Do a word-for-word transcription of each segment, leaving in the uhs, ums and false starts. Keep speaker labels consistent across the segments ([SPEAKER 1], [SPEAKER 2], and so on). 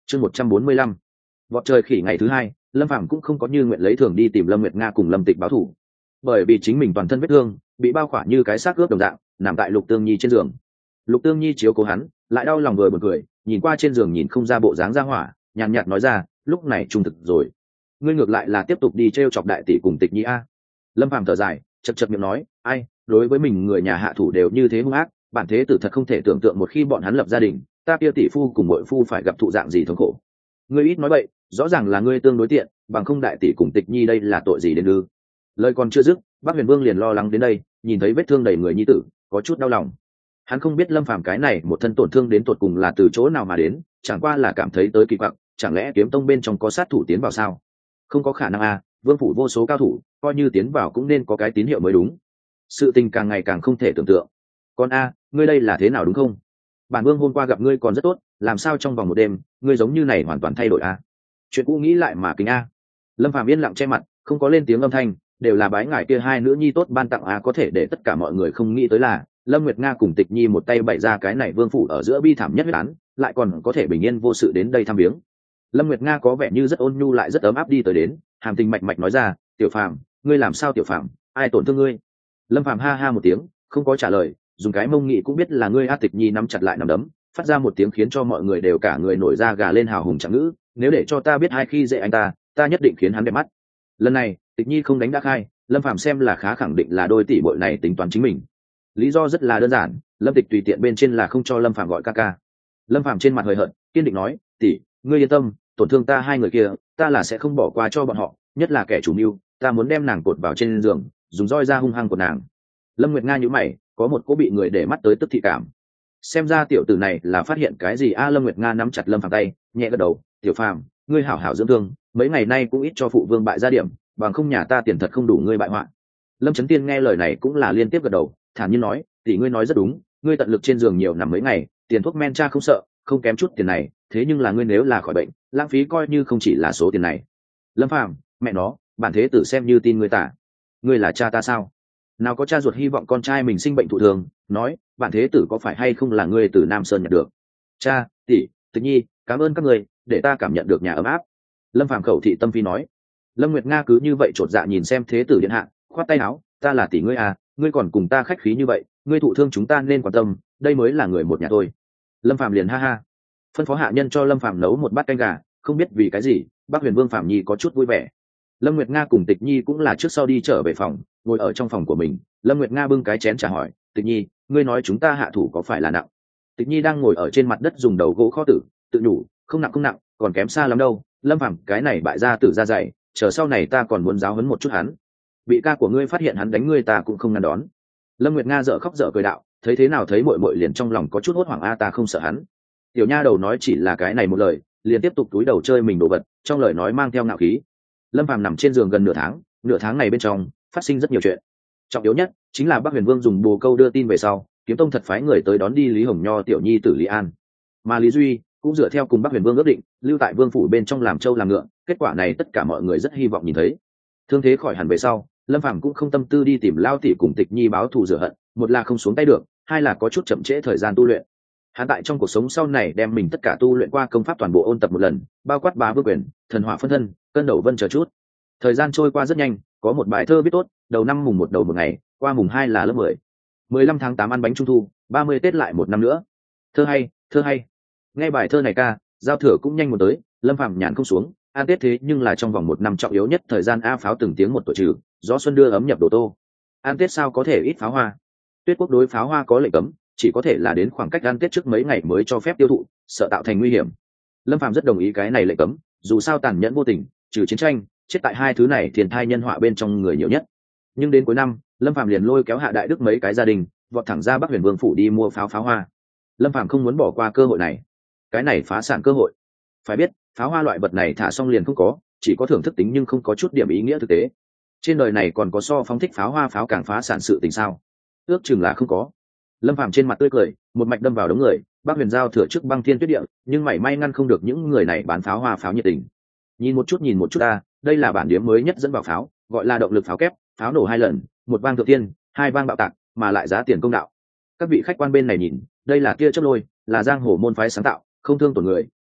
[SPEAKER 1] chương một trăm bốn mươi lăm vọt trời khỉ ngày thứ hai, lâm phàm cũng không có như nguyện lấy thường đi tìm lâm nguyệt nga cùng lâm tịch báo thù, bởi vì chính mình toàn thân vết thương bị bao khỏa như cái xác ướp đồng dạng nằm tại lục tương nhi trên giường. Lục tương nhi chiếu cố hắn lại đau lòng vừa buồn cười, nhìn qua trên giường nhìn không ra bộ dáng ra hỏa, nhàn nhạt nói ra, lúc này trung thực rồi, ngươi ngược lại là tiếp tục đi t r e o chọc đại tỷ cùng tịch nhi a. Lâm phàm thở dài chật chật miệng nói, ai, đối với mình người nhà hạ thủ đều như thế hung ác, bản thế tử thật không thể tưởng tượng một khi bọn hắn lập gia đình, ta kia tỷ phu cùng muội phu phải gặp thụ dạng gì thống khổ. Ngươi ít nói vậy, rõ ràng là ngươi tương đối tiện, bằng không đại tỷ cùng tịch nhi đây là tội gì đến ư? Lời còn chưa dứt, Bắc Huyền Vương liền lo lắng đến đây, nhìn thấy vết thương đầy người nhi tử, có chút đau lòng. Hắn không biết lâm phàm cái này một thân tổn thương đến tột cùng là từ chỗ nào mà đến, chẳng qua là cảm thấy tới kỳ quặc, chẳng lẽ kiếm tông bên trong có sát thủ tiến vào sao? Không có khả năng à, vương phủ vô số cao thủ, coi như tiến vào cũng nên có cái tín hiệu mới đúng. Sự tình càng ngày càng không thể tưởng tượng. Con a, ngươi đây là thế nào đúng không? Bản vương hôm qua gặp ngươi còn rất tốt, làm sao trong vòng một đêm ngươi giống như này hoàn toàn thay đổi a? Chuyện cũ nghĩ lại mà kính a. Lâm phàm yên lặng che mặt, không có lên tiếng âm thanh, đều là bái ngài kia hai nữ nhi tốt ban tặng a, có thể để tất cả mọi người không nghĩ tới là lâm nguyệt nga cùng tịch nhi một tay bày ra cái này vương phủ ở giữa bi thảm nhất huyết án, lại còn có thể bình yên vô sự đến đây thăm viếng. Lâm nguyệt nga có vẻ như rất ôn nhu lại rất ấm áp đi tới đến, hàm tình mạch mạch nói ra, tiểu phàm, ngươi làm sao tiểu phàm, ai tổn thương ngươi? Lâm phàm ha ha một tiếng, không có trả lời, dùng cái mông nghị cũng biết là ngươi. A tịch nhi nắm chặt lại nắm đấm, phát ra một tiếng khiến cho mọi người đều cả người nổi da gà lên, hào hùng chẳng ngữ, nếu để cho ta biết hai khi dễ anh ta, ta nhất định khiến hắn đẹp mắt. Lần này tịch nhi không đánh đã khai, lâm phàm xem là khá khẳng định là đôi tỷ bội này tính toán chính mình. Lý do rất là đơn giản, lâm tịch tùy tiện bên trên là không cho lâm phàm gọi ca ca. Lâm phàm trên mặt hời hợt kiên định nói, tỷ, ngươi yên tâm, tổn thương ta hai người kia ta là sẽ không bỏ qua cho bọn họ, nhất là kẻ chủ mưu, ta muốn đem nàng cột vào trên giường, dùng roi ra hung hăng của nàng. Lâm nguyệt nga nhíu mày, có một cô bị người để mắt tới tức thị cảm. Xem ra tiểu tử này là phát hiện cái gì a? À, lâm nguyệt nga nắm chặt lâm phàm tay, nhẹ gật đầu, tiểu phàm, ngươi hảo hảo dưỡng thương, mấy ngày nay cũng ít cho phụ vương bại gia điểm, bằng không nhà ta tiền thật không đủ ngươi bại hoạn. Lâm Chấn Tiên nghe lời này cũng là liên tiếp gật đầu, thản nhiên nói, tỷ ngươi nói rất đúng, ngươi tận lực trên giường nhiều nằm mấy ngày, tiền thuốc men cha không sợ, không kém chút tiền này, thế nhưng là ngươi nếu là khỏi bệnh, lãng phí coi như không chỉ là số tiền này. Lâm phàm, mẹ nó, bản thế tử xem như tin ngươi tả, ngươi là cha ta sao? Nào có cha ruột hy vọng con trai mình sinh bệnh thụ thường, nói, bản thế tử có phải hay không là ngươi từ Nam Sơn nhận được? Cha, tỷ, tịch nhi, cảm ơn các người, để ta cảm nhận được nhà ấm áp. Lâm phàm khẩu thị tâm phi nói. Lâm nguyệt nga cứ như vậy chột dạ nhìn xem thế tử điện hạ, khoát tay áo, ta là tỷ ngươi à, ngươi còn cùng ta khách khí như vậy, ngươi thụ thương chúng ta nên quan tâm, đây mới là người một nhà thôi. Lâm phàm liền ha ha, phân phó hạ nhân cho lâm phàm nấu một bát canh gà, không biết vì cái gì Bắc Huyền Vương Phàm Nhi có chút vui vẻ. Lâm Nguyệt Nga cùng Tịch Nhi cũng là trước sau đi trở về phòng, ngồi ở trong phòng của mình. Lâm Nguyệt Nga bưng cái chén trà hỏi, Tịch Nhi, ngươi nói chúng ta hạ thủ có phải là nặng? Tịch Nhi đang ngồi ở trên mặt đất dùng đầu gỗ kho tử, tự nhủ, không nặng không nặng, còn kém xa lắm đâu. Lâm Phàm cái này bại gia tử ra dày, chờ sau này ta còn muốn giáo huấn một chút hắn. Bị ca của ngươi phát hiện hắn đánh ngươi ta cũng không ngăn đón. Lâm Nguyệt Nga dở khóc dở cười đạo, thấy thế nào thấy muội muội liền trong lòng có chút hốt hoảng, a ta không sợ hắn. Tiểu nha đầu nói chỉ là cái này một lời, liền tiếp tục túi đầu chơi mình đồ vật, trong lời nói mang theo ngạo khí. Lâm Phàm nằm trên giường gần nửa tháng, nửa tháng này bên trong phát sinh rất nhiều chuyện. Trọng yếu nhất chính là Bắc Huyền Vương dùng bồ câu đưa tin về sau, Kiếm Tông thật phái người tới đón đi Lý Hồng Nho tiểu nhi tử Lý An, mà Lý Duy cũng dựa theo cùng Bắc Huyền Vương ước định, lưu tại Vương phủ bên trong làm trâu làm ngựa. Kết quả này tất cả mọi người rất hy vọng nhìn thấy. Thương thế khỏi hẳn về sau, Lâm Phàm cũng không tâm tư đi tìm Lao tỷ cùng Tịch Nhi báo thù rửa hận, một là không xuống tay được, hai là có chút chậm trễ thời gian tu luyện. Hắn tại trong cuộc sống sau này đem mình tất cả tu luyện qua công pháp toàn bộ ôn tập một lần, bao quát Bá Vương quyền, Thần Hỏa phân thân, Cân Đầu Vân chờ chút. Thời gian trôi qua rất nhanh, có một bài thơ viết tốt, đầu năm mùng một đầu một ngày, qua mùng hai là lớp mười. mười lăm tháng tám ăn bánh trung thu, ba mươi Tết lại một năm nữa. Thơ hay, thơ hay. Nghe bài thơ này ca, giao thừa cũng nhanh một tới, Lâm Phàm nhàn không xuống, ăn Tết thế nhưng là trong vòng một năm trọng yếu nhất thời gian, a pháo từng tiếng một tuổi trừ, gió xuân đưa ấm nhập đồ tô. Ăn Tết sao có thể ít pháo hoa? Tuyết Quốc đối pháo hoa có lệnh cấm, chỉ có thể là đến khoảng cách ăn Tết trước mấy ngày mới cho phép tiêu thụ, sợ tạo thành nguy hiểm. Lâm Phàm rất đồng ý cái này lệnh cấm, dù sao tàn nhẫn vô tình, trừ chiến tranh, chết tại hai thứ này thiên thai nhân họa bên trong người nhiều nhất. Nhưng đến cuối năm, Lâm Phàm liền lôi kéo Hạ Đại Đức mấy cái gia đình, vọt thẳng ra Bắc Huyền Vương phủ đi mua pháo pháo hoa. Lâm Phàm không muốn bỏ qua cơ hội này, cái này phá sản cơ hội. Phải biết, pháo hoa loại vật này thả xong liền không có, chỉ có thưởng thức tính nhưng không có chút điểm ý nghĩa thực tế. Trên đời này còn có so phóng thích pháo hoa pháo càng phá sản sự tình sao? Ước chừng là không có. Lâm Phàm trên mặt tươi cười, một mạch đâm vào đống người, Bắc Huyền giao thừa trước băng thiên tuyết địa, nhưng mảy may ngăn không được những người này bán pháo hoa pháo nhiệt tình. Nhìn một chút nhìn một chút a, đây là bản điểm mới nhất dẫn vào pháo, gọi là động lực pháo kép, pháo nổ hai lần, một vang thượng tiên, hai vang bạo tạc, mà lại giá tiền công đạo. Các vị khách quan bên này nhìn, đây là kia chớp lôi, là giang hồ môn phái sáng tạo, không thương tổn người,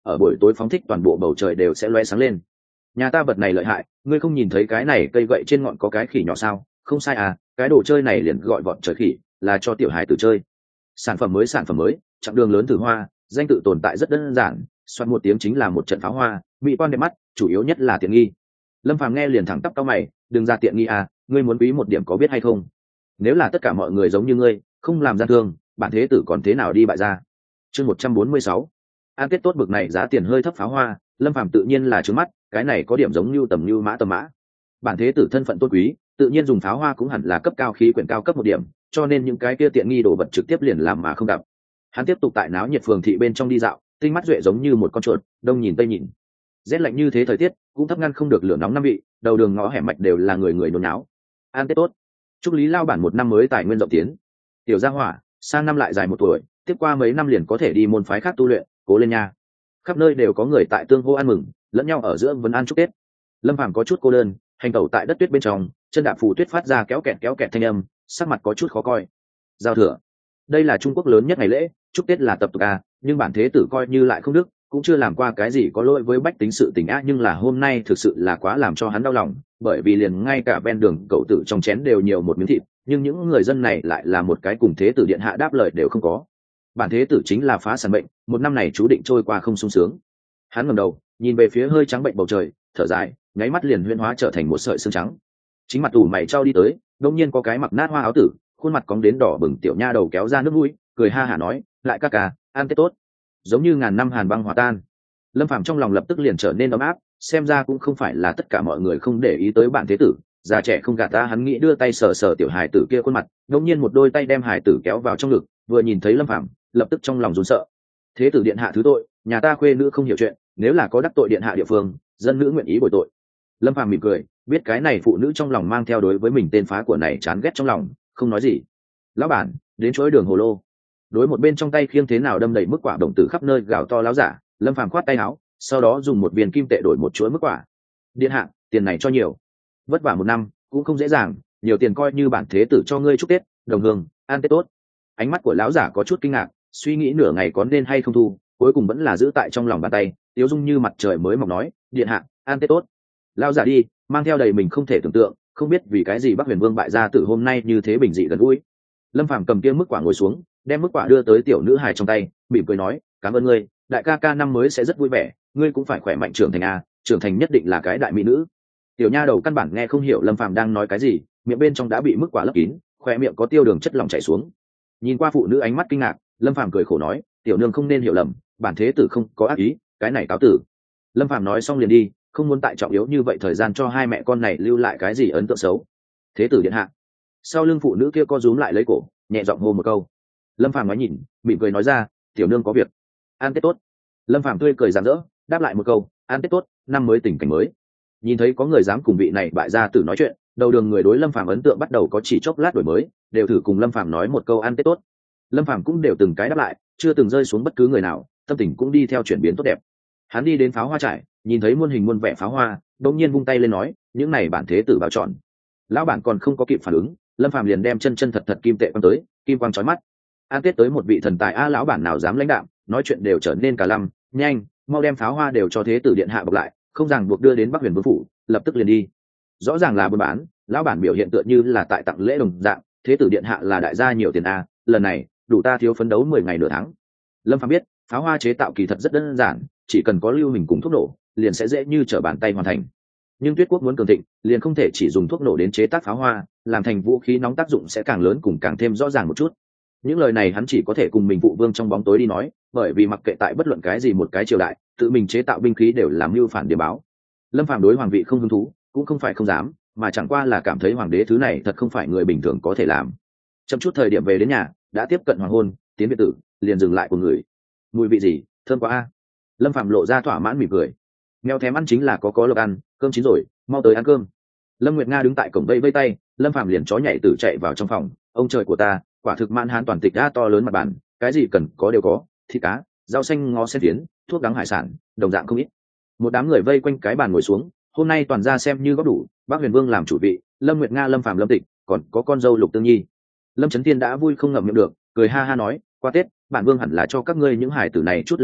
[SPEAKER 1] ở buổi tối phóng thích toàn bộ bầu trời đều sẽ loe sáng lên. Nhà ta vật này lợi hại, ngươi không nhìn thấy cái này cây gậy trên ngọn có cái khỉ nhỏ sao? Không sai à, cái đồ chơi này liền gọi vọt trời khỉ, là cho tiểu hài tử chơi. Sản phẩm mới sản phẩm mới, chặng đường lớn thử hoa, danh tự tồn tại rất đơn giản, xoát một tiếng chính là một trận pháo hoa, mỹ quan đẹp mắt, chủ yếu nhất là tiện nghi. Lâm Phàm nghe liền thẳng tắp cau mày, đừng ra tiện nghi à, ngươi muốn quý một điểm có biết hay không? Nếu là tất cả mọi người giống như ngươi, không làm gian thương, bản thế tử còn thế nào đi bại gia? Chương một trăm bốn mươi sáu. An kết tốt bực này giá tiền hơi thấp pháo hoa, Lâm Phàm tự nhiên là trướng mắt, cái này có điểm giống như tầm như mã tầm mã. Bản thế tử thân phận tôn quý, tự nhiên dùng pháo hoa cũng hẳn là cấp cao khí quyển cao cấp một điểm, cho nên những cái kia tiện nghi đồ vật trực tiếp liền làm mà không gặp. Hắn tiếp tục tại náo nhiệt phường thị bên trong đi dạo, tinh mắt duệ giống như một con chuột, đông nhìn tây nhìn. Rét lạnh như thế thời tiết, cũng thấp ngăn không được lửa nóng năm vị, đầu đường ngõ hẻm mạch đều là người người nôn náo. An tết tốt, chúc Lý lao bản một năm mới tài nguyên rộng tiến. Tiểu gia hỏa, sang năm lại dài một tuổi, tiếp qua mấy năm liền có thể đi môn phái khác tu luyện, cố lên nha. Khắp nơi đều có người tại tương hô ăn mừng, lẫn nhau ở giữa vấn an chúc tết. Lâm Phàm có chút cô đơn, hành tẩu tại đất tuyết bên trong, chân đạp phù tuyết phát ra kéo kẹt kéo kẹt thanh âm, sắc mặt có chút khó coi. Giao thừa, đây là Trung Quốc lớn nhất ngày lễ, chúc tết là tập tục à, nhưng bản thế tử coi như lại không đức, cũng chưa làm qua cái gì có lỗi với bách tính sự tình á, nhưng là hôm nay thực sự là quá làm cho hắn đau lòng, bởi vì liền ngay cả ven đường cậu tử trong chén đều nhiều một miếng thịt, nhưng những người dân này lại là một cái cùng thế tử điện hạ đáp lời đều không có. Bản thế tử chính là phá sản bệnh, một năm này chú định trôi qua không sung sướng. Hắn ngẩng đầu, nhìn về phía hơi trắng bệnh bầu trời, thở dài, nháy mắt liền huyễn hóa trở thành một sợi xương trắng. Chính mặt ủ mày trao đi tới, đột nhiên có cái mặc nát hoa áo tử, khuôn mặt cóng đến đỏ bừng tiểu nha đầu kéo ra nước mũi, cười ha hả nói, lại ca ca, ăn tết tốt. Giống như ngàn năm hàn băng hòa tan. Lâm Phàm trong lòng lập tức liền trở nên ấm áp, xem ra cũng không phải là tất cả mọi người không để ý tới bản thế tử, già trẻ không gạt ta, hắn nghĩ đưa tay sờ sờ tiểu hài tử kia khuôn mặt, đột nhiên một đôi tay đem hài tử kéo vào trong ngực, vừa nhìn thấy Lâm Phàm, lập tức trong lòng run sợ. Thế tử điện hạ thứ tội, nhà ta khuê nữ không hiểu chuyện, nếu là có đắc tội điện hạ địa phương, dân nữ nguyện ý bồi tội. Lâm Phàm mỉm cười, biết cái này phụ nữ trong lòng mang theo đối với mình tên phá của này chán ghét trong lòng, không nói gì. Lão bản, đến chuỗi đường hồ lô. Đối một bên trong tay khiêng thế nào đâm đầy mức quả đồng tử khắp nơi gào to láo giả, Lâm Phàm khoát tay áo, sau đó dùng một viên kim tệ đổi một chuỗi mức quả. Điện hạ, tiền này cho nhiều, vất vả một năm cũng không dễ dàng, nhiều tiền coi như bản thế tử cho ngươi chúc tết, đồng hương, ăn tết tốt. Ánh mắt của lão giả có chút kinh ngạc, suy nghĩ nửa ngày có nên hay không thu, cuối cùng vẫn là giữ tại trong lòng bàn tay, tiếu dung như mặt trời mới mọc nói, điện hạ, ăn tết tốt. Lão giả đi, mang theo đầy mình không thể tưởng tượng, không biết vì cái gì Bắc Huyền Vương bại gia tử hôm nay như thế bình dị gần gũi. Lâm Phàm cầm kia mức quả ngồi xuống, đem mức quả đưa tới tiểu nữ hài trong tay, mỉm cười nói, cảm ơn ngươi, đại ca ca năm mới sẽ rất vui vẻ, ngươi cũng phải khỏe mạnh trưởng thành a, trưởng thành nhất định là cái đại mỹ nữ. Tiểu nha đầu căn bản nghe không hiểu Lâm Phàm đang nói cái gì, miệng bên trong đã bị mức quả lấp kín, khoe miệng có tiêu đường chất lỏng chảy xuống. Nhìn qua phụ nữ ánh mắt kinh ngạc, Lâm Phàm cười khổ nói, tiểu nương không nên hiểu lầm, bản thế tử không có ác ý, cái này cáo tử. Lâm Phàm nói xong liền đi, không muốn tại trọng yếu như vậy thời gian cho hai mẹ con này lưu lại cái gì ấn tượng xấu. Thế tử điện hạ. Sau lưng phụ nữ kia co rúm lại lấy cổ, nhẹ giọng hô một câu. Lâm Phàm nói nhìn, mỉm cười nói ra, tiểu nương có việc. An tết tốt. Lâm Phàm tươi cười rạng rỡ, đáp lại một câu, an tết tốt, năm mới tình cảnh mới. Nhìn thấy có người dám cùng vị này bại gia tử nói chuyện, đầu đường người đối Lâm Phàm ấn tượng bắt đầu có chỉ chốc lát đổi mới, đều thử cùng Lâm Phàm nói một câu an tết tốt. Lâm Phàm cũng đều từng cái đáp lại, chưa từng rơi xuống bất cứ người nào, tâm tình cũng đi theo chuyển biến tốt đẹp. Hắn đi đến pháo hoa trại, nhìn thấy muôn hình muôn vẻ pháo hoa, đột nhiên vung tay lên nói, những này bản thế tử bảo chọn. Lão bản còn không có kịp phản ứng, Lâm Phàm liền đem chân chân thật thật kim tệ quăng tới, kim quang chói mắt. An tết tới một vị thần tài a, lão bản nào dám lãnh đạm, nói chuyện đều trở nên cả lăm, nhanh, mau đem pháo hoa đều cho thế tử điện hạ bọc lại, không ràng buộc đưa đến Bắc Huyền Vương phủ, lập tức liền đi. Rõ ràng là buôn bán, lão bản biểu hiện tựa như là tại tặng lễ đồng dạng, thế tử điện hạ là đại gia nhiều tiền a, lần này đủ ta thiếu phấn đấu mười ngày nửa tháng. Lâm Phàm biết, pháo hoa chế tạo kỳ thật rất đơn giản, chỉ cần có lưu hình cùng thuốc nổ, liền sẽ dễ như trở bàn tay hoàn thành. Nhưng Tuyết Quốc muốn cường thịnh, liền không thể chỉ dùng thuốc nổ đến chế tác pháo hoa, làm thành vũ khí nóng tác dụng sẽ càng lớn cùng càng thêm rõ ràng một chút. Những lời này hắn chỉ có thể cùng mình phụ vương trong bóng tối đi nói, bởi vì mặc kệ tại bất luận cái gì một cái triều đại, tự mình chế tạo binh khí đều làm mưu phản điểm báo. Lâm Phàm đối hoàng vị không hứng thú, cũng không phải không dám, mà chẳng qua là cảm thấy hoàng đế thứ này thật không phải người bình thường có thể làm. Chậm chút thời điểm về đến nhà, đã tiếp cận hoàng hôn, tiến biệt tử, liền dừng lại của người. Mùi vị gì, thơm quá a. Lâm Phàm lộ ra thỏa mãn mỉm cười. Mèo thèm ăn chính là có có lộc ăn, cơm chín rồi, mau tới ăn cơm. Lâm Nguyệt Nga đứng tại cổng vây vây tay, Lâm Phàm liền chó nhảy tử chạy vào trong phòng, ông trời của ta, quả thực mãn hán toàn tịch đã to lớn mặt bàn, cái gì cần có đều có, thịt cá, rau xanh ngó sen phiến, thuốc đắng hải sản, đồng dạng không ít. Một đám người vây quanh cái bàn ngồi xuống, hôm nay toàn ra xem như góp đủ, Bác Huyền Vương làm chủ vị, Lâm Nguyệt Nga, Lâm Phàm, Lâm Tịch, còn có con dâu Lục Tương Nhi. Lâm Chấn Thiên đã vui không ngậm miệng được, cười ha ha nói, qua Tết, bản vương hẳn là cho các ngươi những hài tử này chút lễ vật,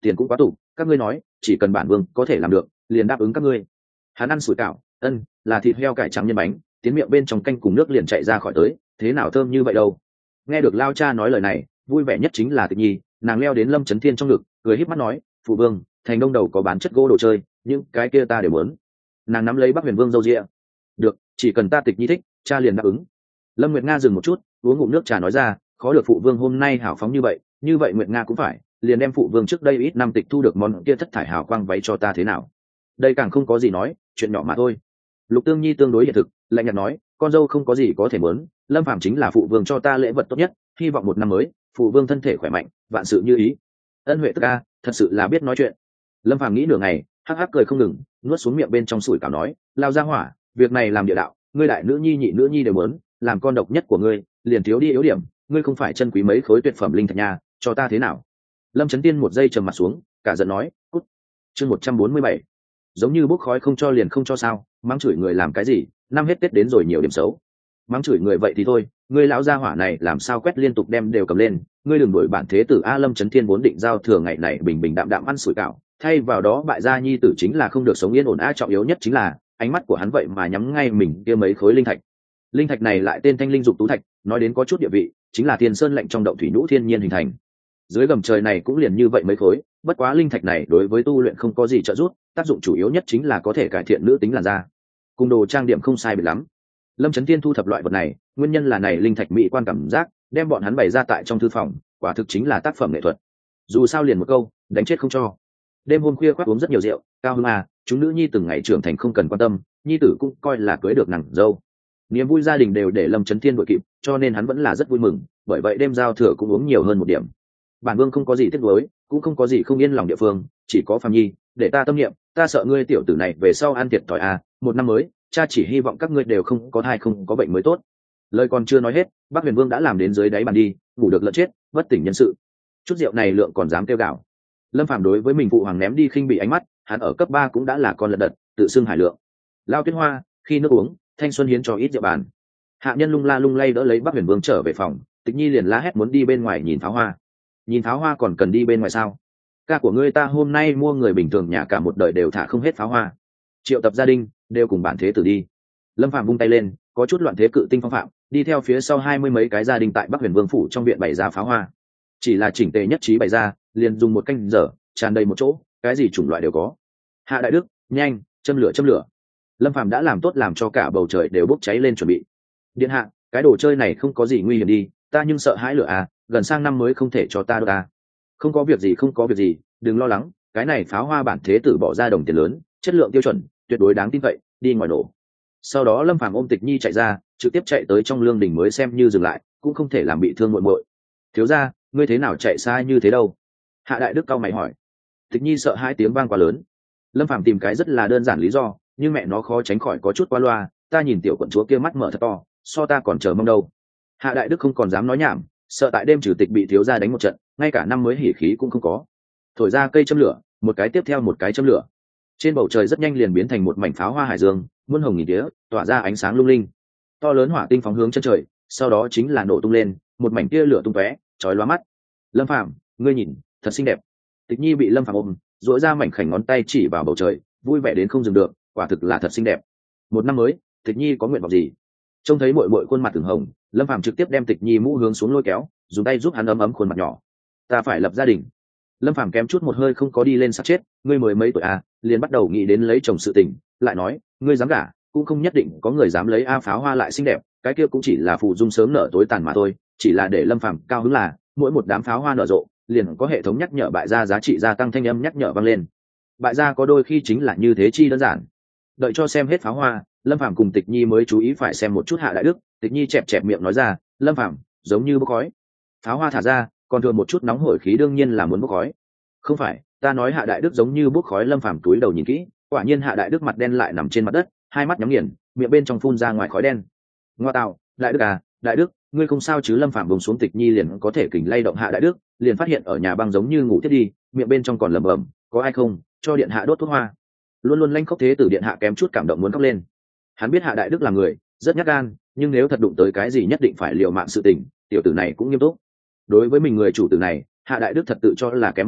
[SPEAKER 1] tiền cũng quá tủ, các ngươi nói chỉ cần bản vương có thể làm được liền đáp ứng các ngươi. Hắn ăn sủi cảo, ân là thịt heo cải trắng nhân bánh, tiến miệng bên trong canh cùng nước liền chạy ra khỏi tới, thế nào thơm như vậy đâu. Nghe được lao cha nói lời này, vui vẻ nhất chính là Tịch Nhi, nàng leo đến Lâm Chấn Thiên trong ngực, cười híp mắt nói, phụ vương, thành đông đầu có bán chất gỗ đồ chơi, những cái kia ta đều muốn. Nàng nắm lấy Bắc Huyền Vương râu ria, được, chỉ cần ta Tịch Nhi thích, cha liền đáp ứng. Lâm Nguyệt Nga dừng một chút, uống ngụm nước trà nói ra, khó được phụ vương hôm nay hào phóng như vậy, như vậy Nguyệt Nga cũng phải, liền đem phụ vương trước đây ít năm tịch thu được món kia thất thải hào quang váy cho ta thế nào. Đây càng không có gì nói, chuyện nhỏ mà thôi. Lục Tương Nhi tương đối hiện thực, lạnh nhạt nói, con dâu không có gì có thể muốn, Lâm Phàm chính là phụ vương cho ta lễ vật tốt nhất, hy vọng một năm mới phụ vương thân thể khỏe mạnh, vạn sự như ý. Ân Huệ tức a, thật sự là biết nói chuyện. Lâm Phàm nghĩ nửa ngày, hắc hắc cười không ngừng, nuốt xuống miệng bên trong sủi cảo nói, lao ra hỏa, việc này làm địa đạo, ngươi đại nữ nhi nhị nữ nhi đều muốn, làm con độc nhất của ngươi, liền thiếu đi yếu điểm, ngươi không phải chân quý mấy khối tuyệt phẩm linh thạch nhà, cho ta thế nào. Lâm Chấn Tiên một giây trầm mặt xuống, cả giận nói, cút. Chương một trăm bốn mươi bảy, giống như bốc khói không cho liền không cho sao, mắng chửi người làm cái gì, năm hết tết đến rồi nhiều điểm xấu. Mắng chửi người vậy thì thôi, ngươi lão gia hỏa này làm sao quét liên tục đem đều cầm lên, ngươi đừng đuổi bản thế tử a. Lâm Chấn Thiên vốn định giao thừa ngày này bình bình đạm đạm ăn sủi cảo, thay vào đó bại gia nhi tử chính là không được sống yên ổn a. Trọng yếu nhất chính là ánh mắt của hắn vậy mà nhắm ngay mình kia mấy khối linh thạch. Linh thạch này lại tên Thanh Linh Dục Tú Thạch, nói đến có chút địa vị, chính là Thiên Sơn lệnh trong động thủy nhũ thiên nhiên hình thành. Dưới gầm trời này cũng liền như vậy mấy khối, bất quá linh thạch này đối với tu luyện không có gì trợ giúp, tác dụng chủ yếu nhất chính là có thể cải thiện nữ tính làn da. Cùng đồ trang điểm không sai biệt lắm. Lâm Chấn Thiên thu thập loại vật này, nguyên nhân là này linh thạch mỹ quan cảm giác, đem bọn hắn bày ra tại trong thư phòng, quả thực chính là tác phẩm nghệ thuật. Dù sao liền một câu, đánh chết không cho. Đêm hôm khuya khoác uống rất nhiều rượu, cao hứng à, chúng nữ nhi từng ngày trưởng thành không cần quan tâm, nhi tử cũng coi là cưới được nàng dâu. Niềm vui gia đình đều để Lâm Chấn Thiên đội kịp, cho nên hắn vẫn là rất vui mừng, bởi vậy đêm giao thừa cũng uống nhiều hơn một điểm. Bản vương không có gì tiếc nuối, cũng không có gì không yên lòng địa phương, chỉ có Phàm Nhi, để ta tâm niệm, ta sợ ngươi tiểu tử này về sau ăn thiệt thòi à, một năm mới, cha chỉ hy vọng các ngươi đều không có thai không có bệnh mới tốt. Lời còn chưa nói hết, Bắc Huyền Vương đã làm đến dưới đáy bàn đi, ngủ được lẫn chết, bất tỉnh nhân sự. Chút rượu này lượng còn dám kêu gào. Lâm Phàm đối với mình phụ hoàng ném đi khinh bị ánh mắt, hắn ở cấp ba cũng đã là con lật đật, tự xưng hải lượng. Lao Tuyết Hoa, khi nước uống, thanh xuân hiến cho ít rượu bàn. Hạ nhân lung la lung lay đỡ lấy Bắc Huyền Vương trở về phòng, Tịch Nhi liền la hét muốn đi bên ngoài nhìn pháo hoa. Nhìn pháo hoa còn cần đi bên ngoài sao? Ca của ngươi ta hôm nay mua người bình thường nhà cả một đời đều thả không hết pháo hoa. Triệu tập gia đình đều cùng bản thế tử đi. Lâm Phàm vung tay lên, có chút loạn thế cự tinh phong phạm, đi theo phía sau hai mươi mấy cái gia đình tại Bắc Huyền Vương phủ trong viện bày ra pháo hoa. Chỉ là chỉnh tề nhất trí bày ra, liền dùng một canh giờ, tràn đầy một chỗ, cái gì chủng loại đều có. Hạ Đại Đức, nhanh, châm lửa châm lửa. Lâm Phàm đã làm tốt làm cho cả bầu trời đều bốc cháy lên chuẩn bị. Điện hạ, cái đồ chơi này không có gì nguy hiểm đi, ta nhưng sợ hãi lửa à, gần sang năm mới không thể cho ta đốt à. Không có việc gì không có việc gì, đừng lo lắng, cái này pháo hoa bản thế tử bỏ ra đồng tiền lớn, chất lượng tiêu chuẩn, tuyệt đối đáng tin cậy, đi ngoài nổ. Sau đó Lâm Phàm ôm Tịch Nhi chạy ra, trực tiếp chạy tới trong lương đình mới xem như dừng lại, cũng không thể làm bị thương muội muội. Thiếu gia, ngươi thế nào chạy xa như thế đâu? Hạ Đại Đức cau mày hỏi. Tịch Nhi sợ hai tiếng vang quá lớn. Lâm Phàm tìm cái rất là đơn giản lý do, nhưng mẹ nó khó tránh khỏi có chút qua loa, ta nhìn tiểu quận chúa kia mắt mở thật to, so ta còn chờ mong đâu. Hạ Đại Đức không còn dám nói nhảm, sợ tại đêm trừ tịch bị thiếu gia đánh một trận, ngay cả năm mới hỉ khí cũng không có. Thổi ra cây châm lửa, một cái tiếp theo một cái châm lửa. Trên bầu trời rất nhanh liền biến thành một mảnh pháo hoa hải dương, muôn hồng nghìn tía, tỏa ra ánh sáng lung linh. To lớn hỏa tinh phóng hướng chân trời, sau đó chính là nổ tung lên, một mảnh tia lửa tung tóe, chói lóa mắt. Lâm Phàm, ngươi nhìn, thật xinh đẹp. Tịch Nhi bị Lâm Phàm ôm, duỗi ra mảnh khảnh ngón tay chỉ vào bầu trời, vui vẻ đến không dừng được, quả thực là thật xinh đẹp. Một năm mới, Tịch Nhi có nguyện vọng gì? Trông thấy muội muội khuôn mặt ửng hồng, Lâm Phàm trực tiếp đem Tịch Nhi mũ hướng xuống lôi kéo, dùng tay giúp hắn ấm ấm khuôn mặt nhỏ. Ta phải lập gia đình. Lâm Phàm kém chút một hơi không có đi lên sắp chết, ngươi mới mấy tuổi à, liền bắt đầu nghĩ đến lấy chồng sự tình, lại nói, ngươi dám gả, cũng không nhất định có người dám lấy a. Pháo hoa lại xinh đẹp, cái kia cũng chỉ là phù dung sớm nở tối tàn mà thôi, chỉ là để Lâm Phàm cao hứng là, mỗi một đám pháo hoa nở rộ, liền có hệ thống nhắc nhở bại gia giá trị gia tăng thanh âm nhắc nhở vang lên. Bại gia có đôi khi chính là như thế chi đơn giản. Đợi cho xem hết pháo hoa, Lâm Phàm cùng Tịch Nhi mới chú ý phải xem một chút Hạ Đại Đức. Tịch Nhi chẹp chẹp miệng nói ra, Lâm Phàm, giống như bốc khói. Pháo hoa thả ra, còn thừa một chút nóng hổi khí đương nhiên là muốn bốc khói. Không phải, ta nói Hạ Đại Đức giống như bốc khói. Lâm Phàm túi đầu nhìn kỹ, quả nhiên Hạ Đại Đức mặt đen lại nằm trên mặt đất, hai mắt nhắm nghiền, miệng bên trong phun ra ngoài khói đen. Ngoa tạo, Đại Đức à, Đại Đức, ngươi không sao chứ? Lâm Phàm buông xuống Tịch Nhi liền có thể kình lay động Hạ Đại Đức, liền phát hiện ở nhà băng giống như ngủ thiết đi, miệng bên trong còn lẩm bẩm, có ai không, cho điện hạ đốt thuốc hoa. Luôn luôn lanh khóc thế tử điện hạ kém chút cảm động muốn khóc lên. Hắn biết Hạ Đại Đức là người rất nhát gan, nhưng nếu thật đụng tới cái gì nhất định phải liều mạng sự tình, tiểu tử này cũng nghiêm túc. Đối với mình người chủ tử này, Hạ Đại Đức thật tự cho là kém một bậc,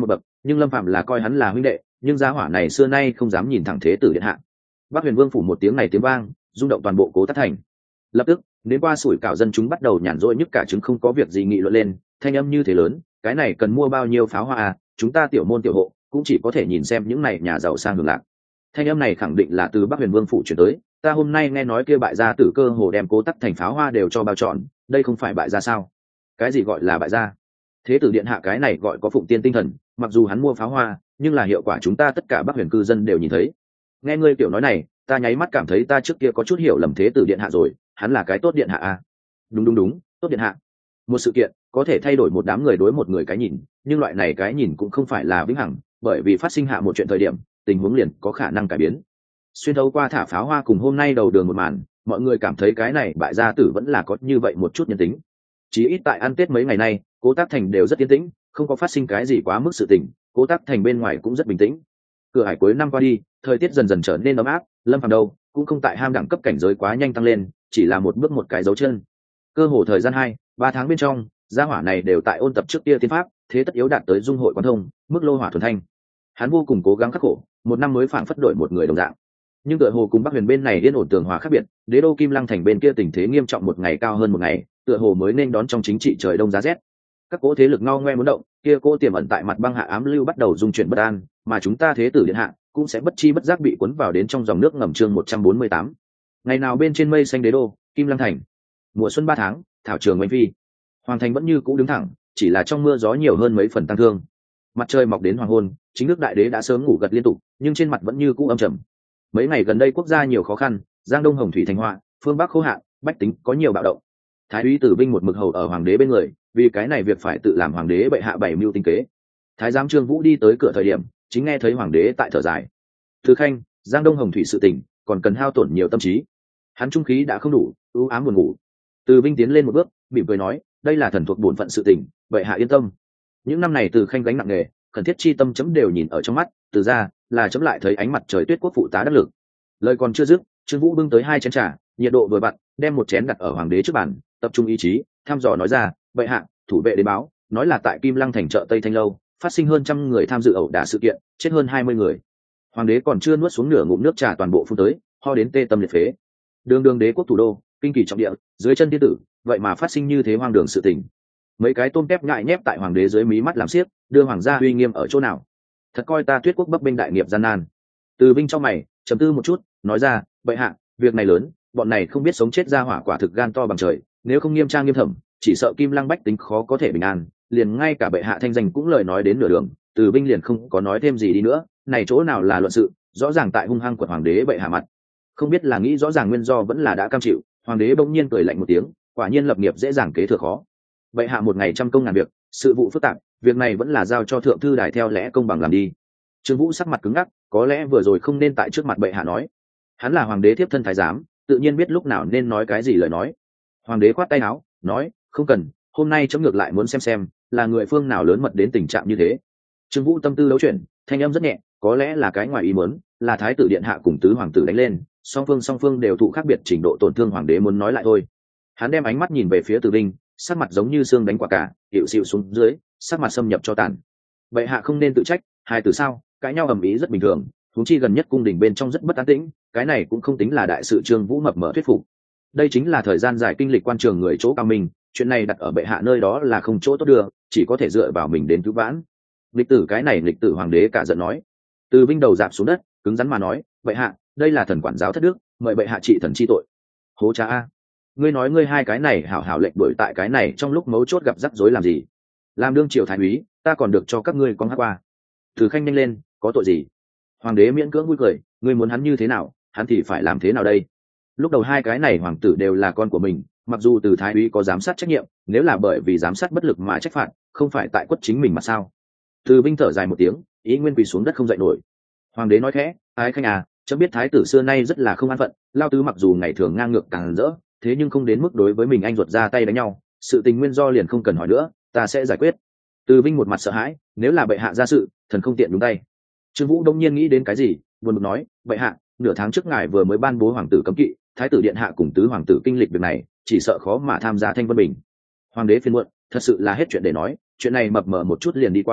[SPEAKER 1] nhưng lâm phạm là coi hắn là huynh đệ, nhưng gia hỏa này xưa nay không dám nhìn thẳng thế tử điện hạ. Bắc Huyền Vương phủ một tiếng này tiếng vang rung động toàn bộ Cố Tác Thành. Lập tức đến qua sủi cảo dân chúng bắt đầu nhàn rỗi nhức cả chứng không có việc gì nghị luận lên, thanh âm như thế lớn, cái này cần mua bao nhiêu pháo hoa à, chúng ta tiểu môn tiểu hộ cũng chỉ có thể nhìn xem những này nhà giàu sang hưởng lạc. Thanh âm này khẳng định là từ Bắc Huyền Vương phủ chuyển tới, ta hôm nay nghe nói kia bại gia tử cơ hồ đem Cố Tắc Thành pháo hoa đều cho bao trọn, đây không phải bại gia sao? Cái gì gọi là bại gia? Thế tử điện hạ cái này gọi có phụng tiên tinh thần, mặc dù hắn mua pháo hoa nhưng là hiệu quả chúng ta tất cả Bắc Huyền cư dân đều nhìn thấy. Nghe ngươi kiểu nói này, ta nháy mắt cảm thấy ta trước kia có chút hiểu lầm thế tử điện hạ rồi, hắn là cái tốt điện hạ à? Đúng đúng đúng, tốt điện hạ. Một sự kiện có thể thay đổi một đám người đối một người cái nhìn, nhưng loại này cái nhìn cũng không phải là vĩnh hằng, bởi vì phát sinh hạ một chuyện thời điểm tình huống liền có khả năng cải biến. Xuyên thấu qua thả pháo hoa cùng hôm nay đầu đường một màn, mọi người cảm thấy cái này bại gia tử vẫn là có như vậy một chút nhân tính. Chí ít tại ăn Tết mấy ngày nay, Cố Tác Thành đều rất yên tĩnh, không có phát sinh cái gì quá mức sự tình, Cố Tác Thành bên ngoài cũng rất bình tĩnh. Cửa hải cuối năm qua đi, thời tiết dần dần trở nên ấm áp, Lâm Phàm đâu cũng không tại ham đẳng cấp cảnh giới quá nhanh tăng lên, chỉ là một bước một cái dấu chân. Cơ hồ thời gian hai ba tháng bên trong, gia hỏa này đều tại ôn tập trước kia tiên pháp, thế tất yếu đạt tới dung hội quán thông, mức lô hỏa thuần thanh. Hắn vô cùng cố gắng khắc khổ, một năm mới phảng phất đổi một người đồng dạng. Nhưng tựa hồ cùng Bắc Huyền bên này yên ổn tường hòa khác biệt, đế đô Kim Lăng thành bên kia tình thế nghiêm trọng một ngày cao hơn một ngày, tựa hồ mới nên đón trong chính trị trời đông giá rét. Các cỗ thế lực ngao ngoe muốn động, kia cỗ tiềm ẩn tại mặt băng hạ ám lưu bắt đầu dung chuyển bất an, mà chúng ta thế tử điện hạ cũng sẽ bất chi bất giác bị cuốn vào đến trong dòng nước ngầm. Chương một trăm bốn mươi tám. Ngày nào bên trên mây xanh đế đô, Kim Lăng thành. Mùa xuân ba tháng, thảo trường oanh phi. Hoàng thành vẫn như cũ đứng thẳng, chỉ là trong mưa gió nhiều hơn mấy phần tăng thương. Mặt trời mọc đến hoàng hôn, chính nước đại đế đã sớm ngủ gật liên tục, nhưng trên mặt vẫn như cũ âm trầm. Mấy ngày gần đây quốc gia nhiều khó khăn, Giang Đông hồng thủy thành họa, phương Bắc khô hạn, bách tính có nhiều bạo động. Thái úy Tử Vinh một mực hầu ở hoàng đế bên người, vì cái này việc phải tự làm hoàng đế bệ hạ bảy mưu tinh kế. Thái giám Trương Vũ đi tới cửa thời điểm, chính nghe thấy hoàng đế tại thở dài. Thứ khanh, Giang Đông hồng thủy sự tình, còn cần hao tổn nhiều tâm trí. Hắn trung khí đã không đủ, ưu ám buồn ngủ. Từ Vinh tiến lên một bước, mỉm cười nói, đây là thần thuộc bổn phận sự tình, bệ hạ yên tâm. Những năm này Từ khanh gánh nặng nghề, khẩn thiết chi tâm chấm đều nhìn ở trong mắt, từ ra là chấm lại thấy ánh mặt trời tuyết quốc phụ tá đắc lực. Lời còn chưa dứt, Trương Vũ bưng tới hai chén trà, nhiệt độ vừa vặn, đem một chén đặt ở hoàng đế trước bàn, tập trung ý chí, thăm dò nói ra, bệ hạ, thủ vệ đến báo, nói là tại Kim Lăng thành chợ Tây Thanh lâu, phát sinh hơn trăm người tham dự ẩu đả sự kiện, chết hơn hai mươi người. Hoàng đế còn chưa nuốt xuống nửa ngụm nước trà toàn bộ phun tới, ho đến tê tâm liệt phế. Đường đường đế quốc thủ đô, kinh kỳ trọng địa, dưới chân thiên tử, vậy mà phát sinh như thế hoang đường sự tình. Mấy cái tôm tép ngại nhép tại hoàng đế dưới mí mắt làm xiếc, đưa hoàng gia uy nghiêm ở chỗ nào? Thật coi ta Tuyết quốc bấp bênh đại nghiệp gian nan. Từ Vinh trong mày trầm tư một chút, nói ra, bệ hạ, việc này lớn, bọn này không biết sống chết ra hỏa quả thực gan to bằng trời, nếu không nghiêm trang nghiêm thẩm, chỉ sợ Kim Lăng bách tính khó có thể bình an, liền ngay cả bệ hạ thanh danh cũng lời nói đến nửa đường. Từ Vinh liền không có nói thêm gì đi nữa, này chỗ nào là luận sự, rõ ràng tại hung hăng quật hoàng đế bệ hạ mặt. Không biết là nghĩ rõ ràng nguyên do vẫn là đã cam chịu, hoàng đế bỗng nhiên cười lạnh một tiếng, quả nhiên lập nghiệp dễ dàng kế thừa khó. Bệ hạ một ngày trăm công ngàn việc, sự vụ phức tạp, việc này vẫn là giao cho thượng thư đài theo lẽ công bằng làm đi. Trương Vũ sắc mặt cứng ngắc, có lẽ vừa rồi không nên tại trước mặt bệ hạ nói. Hắn là hoàng đế tiếp thân thái giám, tự nhiên biết lúc nào nên nói cái gì lời nói. Hoàng đế khoát tay áo, nói, không cần, hôm nay chấm ngược lại muốn xem xem là người phương nào lớn mật đến tình trạng như thế. Trương Vũ tâm tư đấu chuyển, thanh âm rất nhẹ, có lẽ là cái ngoài ý muốn, là thái tử điện hạ cùng tứ hoàng tử đánh lên, song phương song phương đều thụ khác biệt trình độ tổn thương, hoàng đế muốn nói lại thôi. Hắn đem ánh mắt nhìn về phía Từ Vinh, sắc mặt giống như xương đánh quả cả, hiệu xịu xuống dưới, sắc mặt xâm nhập cho tàn. Bệ hạ không nên tự trách, hai từ sao, cãi nhau ầm ĩ rất bình thường, huống chi gần nhất cung đình bên trong rất bất an tĩnh, cái này cũng không tính là đại sự. Trương Vũ mập mờ thuyết phục. Đây chính là thời gian dài kinh lịch quan trường người chỗ cao mình, chuyện này đặt ở bệ hạ nơi đó là không chỗ tốt đưa, chỉ có thể dựa vào mình đến cứu vãn. Lịch tử cái này lịch tử hoàng đế cả giận nói. Từ Vinh đầu dạp xuống đất, cứng rắn mà nói, bệ hạ, đây là thần quản giáo thất đức, mời bệ hạ trị thần chi tội. Hố cha a, ngươi nói ngươi hai cái này hảo hảo lệnh đuổi tại cái này trong lúc mấu chốt gặp rắc rối làm gì? Làm đương triều thái úy, ta còn được cho các ngươi con hát qua. Từ khanh nhanh lên, có tội gì? Hoàng đế miễn cưỡng vui cười, ngươi muốn hắn như thế nào, hắn thì phải làm thế nào đây? Lúc đầu hai cái này hoàng tử đều là con của mình, mặc dù từ thái úy có giám sát trách nhiệm, nếu là bởi vì giám sát bất lực mà trách phạt, không phải tại quất chính mình mà sao? Từ Vinh thở dài một tiếng, ý nguyên quỳ xuống đất không dậy nổi. Hoàng đế nói khẽ, ái khanh à, chấm biết thái tử xưa nay rất là không an phận, lao tứ mặc dù ngày thường ngang ngược càng rỡ, thế nhưng không đến mức đối với mình anh ruột ra tay đánh nhau, sự tình nguyên do liền không cần hỏi nữa, ta sẽ giải quyết. Từ Vinh một mặt sợ hãi, nếu là bệ hạ ra sự, thần không tiện đúng tay. Trương Vũ đông nhiên nghĩ đến cái gì, buồn bực nói, bệ hạ, nửa tháng trước ngài vừa mới ban bố hoàng tử cấm kỵ, thái tử điện hạ cùng tứ hoàng tử kinh lịch việc này, chỉ sợ khó mà tham gia thanh vân bình. Hoàng đế phiền muộn, thật sự là hết chuyện để nói, chuyện này mập mờ một chút liền đi qua,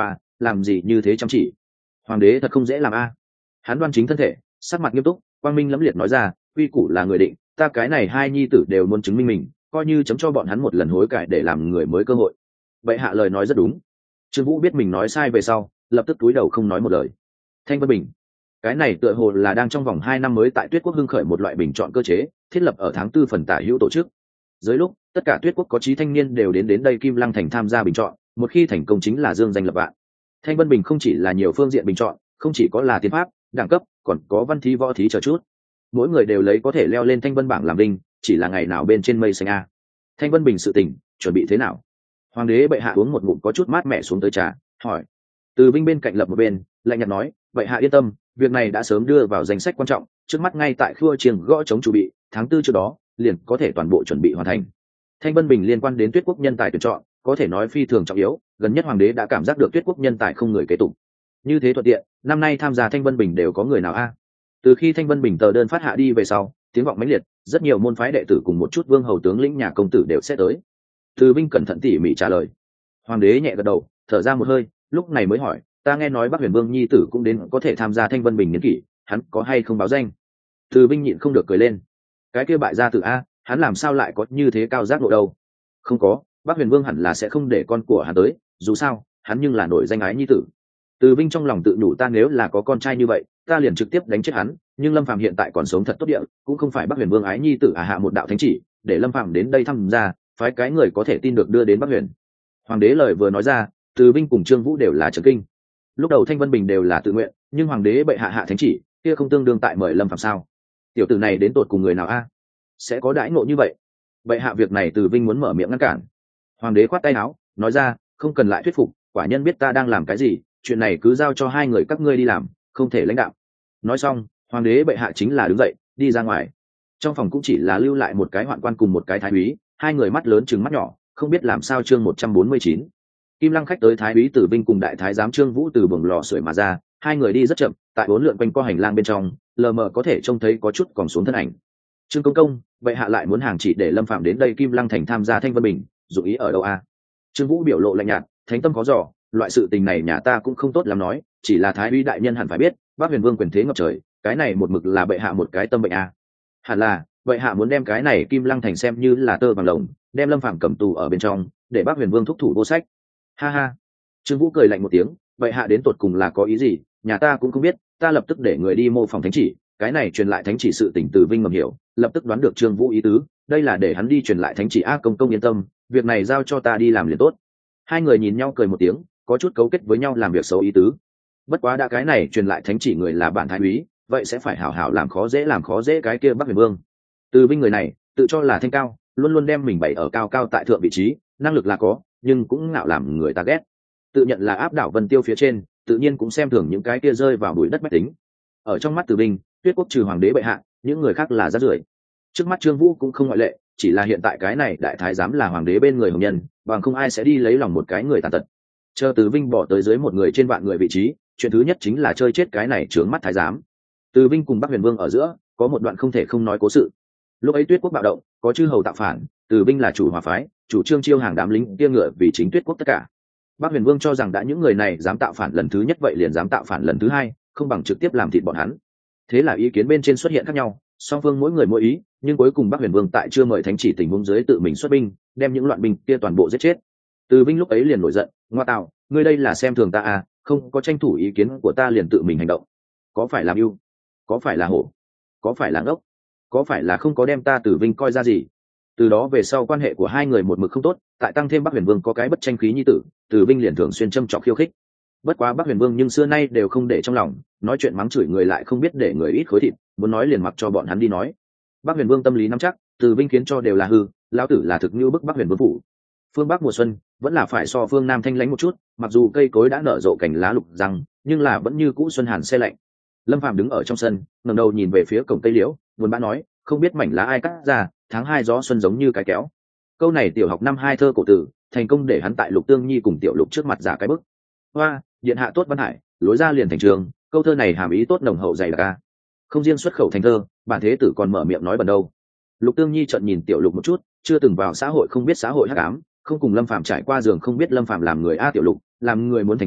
[SPEAKER 1] làm gì như thế chăm chỉ. Hoàng đế thật không dễ làm a. Hắn đoan chính thân thể, sắc mặt nghiêm túc, quang minh lẫm liệt nói ra, quy củ là người định, ta cái này hai nhi tử đều muốn chứng minh mình, coi như chấm cho bọn hắn một lần hối cải để làm người mới cơ hội. Vậy hạ lời nói rất đúng. Trương Vũ biết mình nói sai về sau, lập tức cúi đầu không nói một lời. Thanh Vân Bình, cái này tựa hồ là đang trong vòng hai năm mới tại Tuyết Quốc hưng khởi một loại bình chọn cơ chế, thiết lập ở tháng tư phần tả hữu tổ chức. Dưới lúc tất cả Tuyết Quốc có chí thanh niên đều đến đến đây Kim Lăng thành tham gia bình chọn, một khi thành công chính là dương danh lập vạn. Thanh Vân Bình không chỉ là nhiều phương diện bình chọn, không chỉ có là tiến pháp, đẳng cấp, còn có văn thí võ thí chờ chút. Mỗi người đều lấy có thể leo lên Thanh Vân bảng làm linh, chỉ là ngày nào bên trên mây xanh a. Thanh Vân Bình sự tình, chuẩn bị thế nào? Hoàng đế bệ hạ uống một ngụm có chút mát mẻ xuống tới trà, hỏi. Từ Vinh bên cạnh lập một bên, lạnh nhạt nói, vậy hạ yên tâm, việc này đã sớm đưa vào danh sách quan trọng, trước mắt ngay tại khua chiêng gõ chống chuẩn bị, tháng tư trước đó liền có thể toàn bộ chuẩn bị hoàn thành. Thanh Vân Bình liên quan đến Tuyết Quốc nhân tài tuyển chọn, có thể nói phi thường trọng yếu, gần nhất hoàng đế đã cảm giác được Tuyết Quốc nhân tài không người kế tục. Như thế thuận tiện, năm nay tham gia Thanh Vân Bình đều có người nào a? Từ khi Thanh Vân Bình tờ đơn phát hạ đi về sau, tiếng vọng mãnh liệt, rất nhiều môn phái đệ tử cùng một chút vương hầu tướng lĩnh nhà công tử đều sẽ tới. Từ Vinh cẩn thận tỉ mỉ trả lời. Hoàng đế nhẹ gật đầu, thở ra một hơi, lúc này mới hỏi, ta nghe nói Bắc Huyền Vương nhi tử cũng đến có thể tham gia Thanh Vân Bình niên kỷ, hắn có hay không báo danh? Từ Vinh nhịn không được cười lên. Cái kia bại gia tử a, hắn làm sao lại có như thế cao giác độ đâu? Không có, Bắc Huyền Vương hẳn là sẽ không để con của hắn tới, dù sao, hắn nhưng là nổi danh ái nhi tử. Từ Vinh trong lòng tự nhủ, ta nếu là có con trai như vậy, ta liền trực tiếp đánh chết hắn, nhưng Lâm Phàm hiện tại còn sống thật tốt địa, cũng không phải Bắc Huyền Vương ái nhi tử à, hạ một đạo thánh chỉ, để Lâm Phàm đến đây thăm gia, phái cái người có thể tin được đưa đến Bắc Huyền. Hoàng đế lời vừa nói ra, Từ Vinh cùng Trương Vũ đều là chấn kinh. Lúc đầu Thanh Vân Bình đều là tự nguyện, nhưng hoàng đế bệ hạ hạ thánh chỉ, kia không tương đương tại mời Lâm Phàm sao? Tiểu tử này đến tột cùng người nào a? Sẽ có đãi ngộ như vậy? Bệ hạ việc này Từ Vinh muốn mở miệng ngăn cản. Hoàng đế khoát tay áo, nói ra, không cần lại thuyết phục, quả nhân biết ta đang làm cái gì, chuyện này cứ giao cho hai người các ngươi đi làm, không thể lãnh đạo. Nói xong, hoàng đế bệ hạ chính là đứng dậy, đi ra ngoài. Trong phòng cũng chỉ là lưu lại một cái hoạn quan cùng một cái thái úy, hai người mắt lớn trừng mắt nhỏ, không biết làm sao. Chương một trăm bốn mươi chín, Kim Lăng khách tới thái úy Tử Vinh cùng đại thái giám Trương Vũ từ buồng lò sưởi mà ra, hai người đi rất chậm, tại bốn lượn quanh co hành lang bên trong, lờ mờ có thể trông thấy có chút còn xuống thân ảnh. Trương công công, bệ hạ lại muốn hàng chỉ để Lâm Phạm đến đây Kim Lăng thành tham gia Thanh Vân Bình, dụng ý ở đâu a? Trương Vũ biểu lộ lạnh nhạt, thánh tâm có dò, loại sự tình này nhà ta cũng không tốt lắm nói, chỉ là thái úy đại nhân hẳn phải biết, Bắc Huyền Vương quyền thế ngập trời, cái này một mực là bệ hạ một cái tâm bệnh a. Hẳn là bệ hạ muốn đem cái này Kim Lăng thành xem như là tơ bằng lồng, đem Lâm Phạm cầm tù ở bên trong, để Bắc Huyền Vương thúc thủ vô sách. Ha ha. Trương Vũ cười lạnh một tiếng, bệ hạ đến tột cùng là có ý gì, nhà ta cũng không biết, ta lập tức để người đi mô phỏng thánh chỉ, cái này truyền lại thánh chỉ sự tình Từ Vinh ngầm hiểu, lập tức đoán được Trương Vũ ý tứ, đây là để hắn đi truyền lại thánh chỉ a. Công công yên tâm, việc này giao cho ta đi làm liền tốt. Hai người nhìn nhau cười một tiếng, có chút cấu kết với nhau làm việc xấu ý tứ. Bất quá đã cái này truyền lại thánh chỉ người là bản thái úy, vậy sẽ phải hảo hảo làm khó dễ làm khó dễ cái kia Bắc Huyền Vương. Từ Vinh người này tự cho là thanh cao, luôn luôn đem mình bày ở cao cao tại thượng vị trí, năng lực là có, nhưng cũng ngạo làm người ta ghét, tự nhận là áp đảo Vân Tiêu phía trên, tự nhiên cũng xem thường những cái kia rơi vào bụi đất bách tính. Ở trong mắt Từ Vinh, Tuyết Quốc trừ hoàng đế bệ hạ, những người khác là rác rưởi. Trước mắt Trương Vũ cũng không ngoại lệ, chỉ là hiện tại cái này đại thái giám là hoàng đế bên người hồng nhân, bằng không ai sẽ đi lấy lòng một cái người tàn tật. Chờ Từ Vinh bỏ tới dưới một người trên vạn người vị trí, chuyện thứ nhất chính là chơi chết cái này trướng mắt thái giám. Từ Vinh cùng Bắc Huyền Vương ở giữa có một đoạn không thể không nói cố sự. Lúc ấy Tuyết Quốc bạo động, có chư hầu tạo phản, Từ Vinh là chủ hòa phái, chủ trương chiêu hàng đám lính kia ngựa vì chính Tuyết Quốc tất cả. Bắc Huyền Vương cho rằng đã những người này dám tạo phản lần thứ nhất vậy liền dám tạo phản lần thứ hai, không bằng trực tiếp làm thịt bọn hắn. Thế là ý kiến bên trên xuất hiện khác nhau, song phương mỗi người mỗi ý, nhưng cuối cùng Bắc Huyền Vương tại chưa mời thánh chỉ tình huống dưới tự mình xuất binh, đem những loạn binh kia toàn bộ giết chết. Từ Vinh lúc ấy liền nổi giận, ngoa tạo, ngươi đây là xem thường ta à, không có tranh thủ ý kiến của ta liền tự mình hành động, có phải làm yêu, có phải là hổ, có phải là ngốc, có phải là không có đem ta Từ Vinh coi ra gì. Từ đó về sau quan hệ của hai người một mực không tốt, tại tăng thêm Bắc Huyền Vương có cái bất tranh khí nhi tử, Từ Vinh liền thường xuyên châm chọc khiêu khích. Bất quá Bắc Huyền Vương nhưng xưa nay đều không để trong lòng, nói chuyện mắng chửi người lại không biết để người ít khối thịt, muốn nói liền mặc cho bọn hắn đi nói. Bắc Huyền Vương tâm lý nắm chắc, Từ Vinh khiến cho đều là hư, lão tử là thực như bức Bắc Huyền Vương phủ. Phương Bắc mùa xuân vẫn là phải so phương Nam thanh lãnh một chút, mặc dù cây cối đã nở rộ cành lá lục răng, nhưng là vẫn như cũ xuân hàn se lạnh. Lâm Phàm đứng ở trong sân, ngẩng đầu nhìn về phía cổng Tây Liễu, buồn bã nói, không biết mảnh lá ai cắt ra, tháng hai gió xuân giống như cái kéo. Câu này tiểu học năm hai thơ cổ tử, thành công để hắn tại Lục Tương Nhi cùng Tiểu Lục trước mặt giả cái bức. Hoa, điện hạ tốt văn hải, lối ra liền thành trường, câu thơ này hàm ý tốt nồng hậu dày đặc a. Không riêng xuất khẩu thành thơ, bản thế tử còn mở miệng nói bần đâu. Lục Tương Nhi trợn nhìn Tiểu Lục một chút, chưa từng vào xã hội không biết xã hội hắc ám, không cùng Lâm Phàm trải qua giường không biết Lâm Phàm làm người a. Tiểu Lục, làm người muốn thành thật,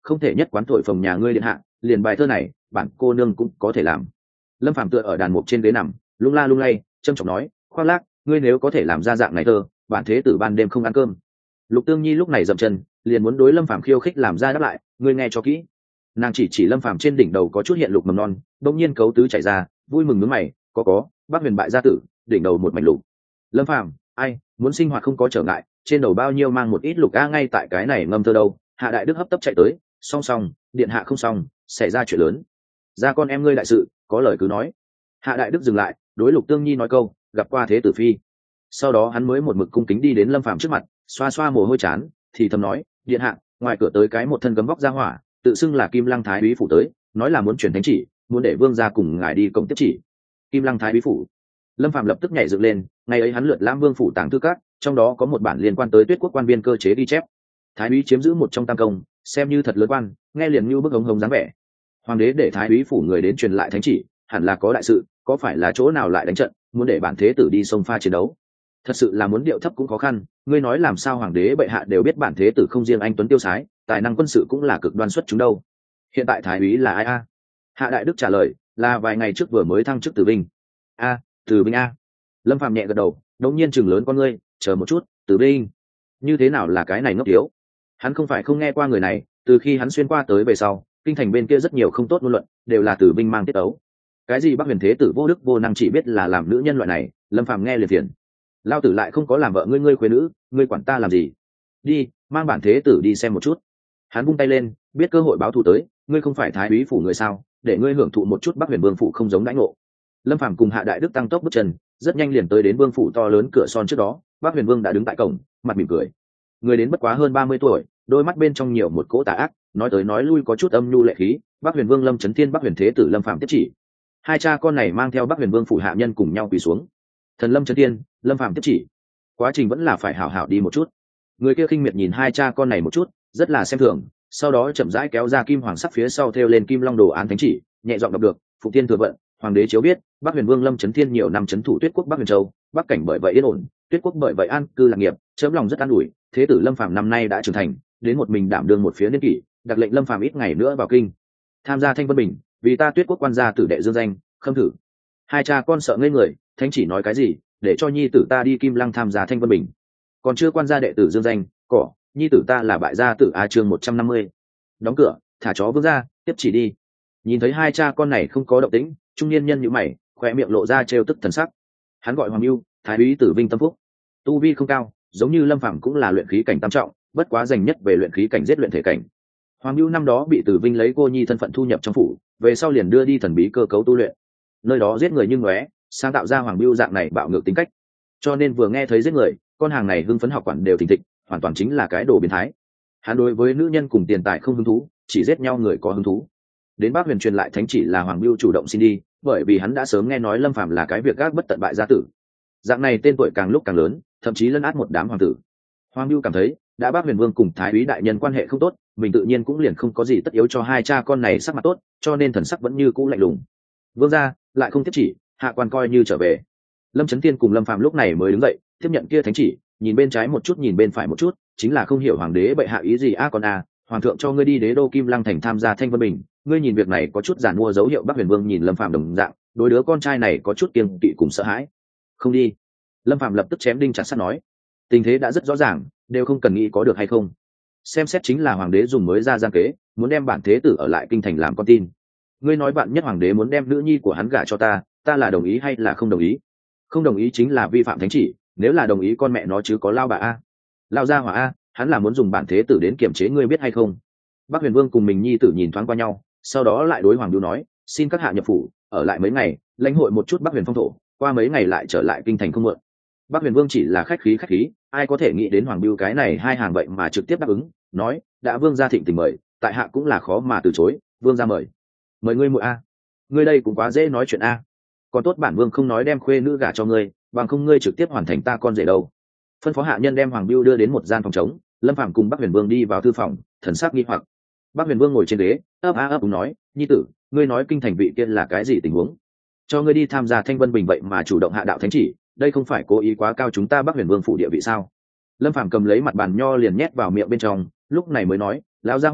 [SPEAKER 1] không thể nhất quán thổi phồng nhà ngươi điện hạ, liền bài thơ này bản cô nương cũng có thể làm. Lâm Phàm tựa ở đàn mục trên ghế nằm, lung la lung lay, trâm trọng nói, khoác lác, ngươi nếu có thể làm ra dạng này thơ, bản thế tử ban đêm không ăn cơm. Lục Tương Nhi lúc này dậm chân, liền muốn đối Lâm Phàm khiêu khích làm ra đáp lại, ngươi nghe cho kỹ. Nàng chỉ chỉ Lâm Phàm trên đỉnh đầu có chút hiện lục mầm non, đột nhiên cấu tứ chảy ra, vui mừng nhướng mày, có có, Bắc Huyền bại gia tử, đỉnh đầu một mảnh lục. Lâm Phàm, ai, muốn sinh hoạt không có trở ngại, trên đầu bao nhiêu mang một ít lục a, ngay tại cái này ngâm thơ đâu. Hạ Đại Đức hấp tấp chạy tới, song song, điện hạ không xong, xảy ra chuyện lớn. Ra con em ngươi đại sự, có lời cứ nói. Hạ Đại Đức dừng lại, đối Lục Tương Nhi nói câu, gặp qua thế tử phi. Sau đó hắn mới một mực cung kính đi đến Lâm Phàm trước mặt, xoa xoa mồ hôi chán, thì thầm nói, điện hạ, ngoài cửa tới cái một thân gấm vóc ra hỏa, tự xưng là Kim Lăng Thái úy phủ tới, nói là muốn chuyển thánh chỉ, muốn để vương gia cùng ngài đi cộng tiếp chỉ. Kim Lăng Thái úy phủ. Lâm Phàm lập tức nhảy dựng lên, ngày ấy hắn lượt lãm vương phủ tàng thư các, trong đó có một bản liên quan tới Tuyết quốc quan viên cơ chế ghi chép. Thái úy chiếm giữ một trong tam công, xem như thật lớn quan, nghe liền như bức hống hống dáng vẻ. Hoàng đế để Thái úy phủ người đến truyền lại thánh chỉ, hẳn là có đại sự, có phải là chỗ nào lại đánh trận, muốn để bản thế tử đi sông pha chiến đấu. Thật sự là muốn điệu thấp cũng khó khăn, ngươi nói làm sao hoàng đế bệ hạ đều biết bản thế tử không riêng anh tuấn tiêu sái, tài năng quân sự cũng là cực đoan xuất chúng đâu. Hiện tại thái úy là ai a? Hạ Đại Đức trả lời, là vài ngày trước vừa mới thăng chức Từ Vinh. A, Từ Vinh a. Lâm Phàm nhẹ gật đầu, đột nhiên chừng lớn con ngươi, chờ một chút, Từ Vinh, như thế nào là cái này ngốc thiếu? Hắn không phải không nghe qua người này, từ khi hắn xuyên qua tới về sau, kinh thành bên kia rất nhiều không tốt ngôn luận, đều là Từ Vinh mang tiết tấu. Cái gì Bắc Huyền thế tử vô đức vô năng chỉ biết là làm nữ nhân loại này, Lâm Phàm nghe liền phiền. Lao tử lại không có làm vợ ngươi, ngươi khuê nữ, ngươi quản ta làm gì? Đi, mang bản thế tử đi xem một chút. Hắn vung tay lên, biết cơ hội báo thù tới, ngươi không phải thái úy phủ người sao, để ngươi hưởng thụ một chút Bắc Huyền vương phủ không giống đãi ngộ. Lâm Phàm cùng Hạ Đại Đức tăng tốc bước chân, rất nhanh liền tới đến vương phủ to lớn cửa son trước đó, Bắc Huyền vương đã đứng tại cổng, mặt mỉm cười. Người đến bất quá hơn ba mươi tuổi, đôi mắt bên trong nhiều một cỗ tà ác, nói tới nói lui có chút âm nhu lệ khí. Bắc Huyền vương Lâm Chấn Thiên, Bắc Huyền thế tử Lâm Phàm tiếp chỉ. Hai cha con này mang theo Bắc Huyền vương phủ hạ nhân cùng nhau quỳ xuống. Thần Lâm Chấn Thiên, Lâm Phàm tiếp chỉ. Quá trình vẫn là phải hảo hảo đi một chút. Người kia khinh miệt nhìn hai cha con này một chút, rất là xem thường, sau đó chậm rãi kéo ra kim hoàng sắc phía sau thêu lên kim long đồ án thánh chỉ, nhẹ giọng đọc được, phụ tiên thừa vận, hoàng đế chiếu biết, Bắc Huyền vương Lâm Chấn Thiên nhiều năm chấn thủ Tuyết quốc Bắc Huyền Châu, Bắc cảnh bởi vậy yên ổn, Tuyết quốc bởi vậy an cư lạc nghiệp, chớm lòng rất an ủi, thế tử Lâm Phàm năm nay đã trưởng thành, đến một mình đảm đương một phía niên kỷ, đặc lệnh Lâm Phàm ít ngày nữa vào kinh, tham gia Thanh Vân Bình, vì ta Tuyết quốc quan gia tử đệ dương danh, khâm thử. Hai cha con sợ ngây người, thánh chỉ nói cái gì, để cho nhi tử ta đi Kim Lăng tham gia Thanh Vân Bình, còn chưa quan gia đệ tử dương danh, cỏ, nhi tử ta là bại gia tử a. Chương một trăm năm mươi. Đóng cửa, thả chó vương ra, tiếp chỉ đi. Nhìn thấy hai cha con này không có động tĩnh, trung niên nhân nhíu mày, khóe miệng lộ ra trêu tức thần sắc. Hắn gọi Hoàng Ưu, thái úy Tử Vinh tâm phúc, tu vi không cao, giống như Lâm Phàm cũng là luyện khí cảnh tam trọng, bất quá dành nhất về luyện khí cảnh giết luyện thể cảnh. Hoàng Ưu năm đó bị Tử Vinh lấy cô nhi thân phận thu nhập trong phủ, về sau liền đưa đi thần bí cơ cấu tu luyện, nơi đó giết người như ngóe, sáng tạo ra Hoàng Ưu dạng này bạo ngược tính cách. Cho nên vừa nghe thấy giết người, con hàng này hưng phấn học quản đều thình thịch, hoàn toàn chính là cái đồ biến thái. Hắn đối với nữ nhân cùng tiền tài không hứng thú, chỉ giết nhau người có hứng thú. Đến Bắc Huyền truyền lại thánh chỉ là Hoàng Ưu chủ động xin đi, bởi vì hắn đã sớm nghe nói Lâm Phàm là cái việc gác bất tận bại gia tử. Dạng này tên tuổi càng lúc càng lớn, thậm chí lấn át một đám hoàng tử. Hoàng Ưu cảm thấy, đã Bắc Huyền Vương cùng thái úy đại nhân quan hệ không tốt, mình tự nhiên cũng liền không có gì tất yếu cho hai cha con này sắc mặt tốt, cho nên thần sắc vẫn như cũ lạnh lùng. Vương gia lại không tiếp chỉ, hạ quan coi như trở về. Lâm Chấn Thiên cùng Lâm Phàm lúc này mới đứng dậy, tiếp nhận kia thánh chỉ, nhìn bên trái một chút nhìn bên phải một chút, chính là không hiểu hoàng đế bệ hạ ý gì a. À con a, hoàng thượng cho ngươi đi đế đô Kim Lăng thành tham gia Thanh Vân Bình, ngươi nhìn việc này có chút giản mua dấu hiệu. Bắc Huyền Vương nhìn Lâm Phàm đồng dạng, đối đứa con trai này có chút kiêng kỵ cùng sợ hãi. Không đi. Lâm Phàm lập tức chém đinh chặt sắt nói, tình thế đã rất rõ ràng, đều không cần nghĩ có được hay không. Xem xét chính là hoàng đế dùng mới ra gian kế, muốn đem bản thế tử ở lại kinh thành làm con tin. Ngươi nói bạn nhất hoàng đế muốn đem nữ nhi của hắn gả cho ta, ta là đồng ý hay là không đồng ý? Không đồng ý chính là vi phạm thánh chỉ, nếu là đồng ý con mẹ nó chứ có lao bà a. Lao ra hỏa a, hắn là muốn dùng bản thế tử đến kiểm chế ngươi biết hay không? Bắc Huyền Vương cùng mình nhi tử nhìn thoáng qua nhau, sau đó lại đối Hoàng Ưu nói, xin các hạ nhập phủ, ở lại mấy ngày, lãnh hội một chút Bắc Huyền phong thổ, qua mấy ngày lại trở lại kinh thành không muộn. Bắc Huyền Vương chỉ là khách khí khách khí, ai có thể nghĩ đến Hoàng Ưu cái này hai hàng vậy mà trực tiếp đáp ứng, nói, đã vương gia thịnh tình mời, tại hạ cũng là khó mà từ chối, vương gia mời. Mời ngươi muội a. Ngươi đây cũng quá dễ nói chuyện a. Còn tốt bản vương không nói đem khuê nữ gả cho ngươi, bằng không ngươi trực tiếp hoàn thành ta con rể đâu. Phân phó hạ nhân đem Hoàng Ưu đưa đến một gian phòng trống, Lâm Phàm cùng Bắc Huyền Vương đi vào thư phòng, thần sắc nghi hoặc. Bắc Huyền Vương ngồi trên ghế, ấp a ấp úng nói, nhi tử, ngươi nói kinh thành vị kia là cái gì tình huống? Cho ngươi đi tham gia Thanh Vân Bình vậy mà chủ động hạ đạo thánh chỉ, đây không phải cố ý quá cao chúng ta Bắc Huyền Vương phủ địa vị sao? Lâm Phàm cầm lấy mặt bàn nho liền nhét vào miệng bên trong, lúc này mới nói, lão gia hỏa,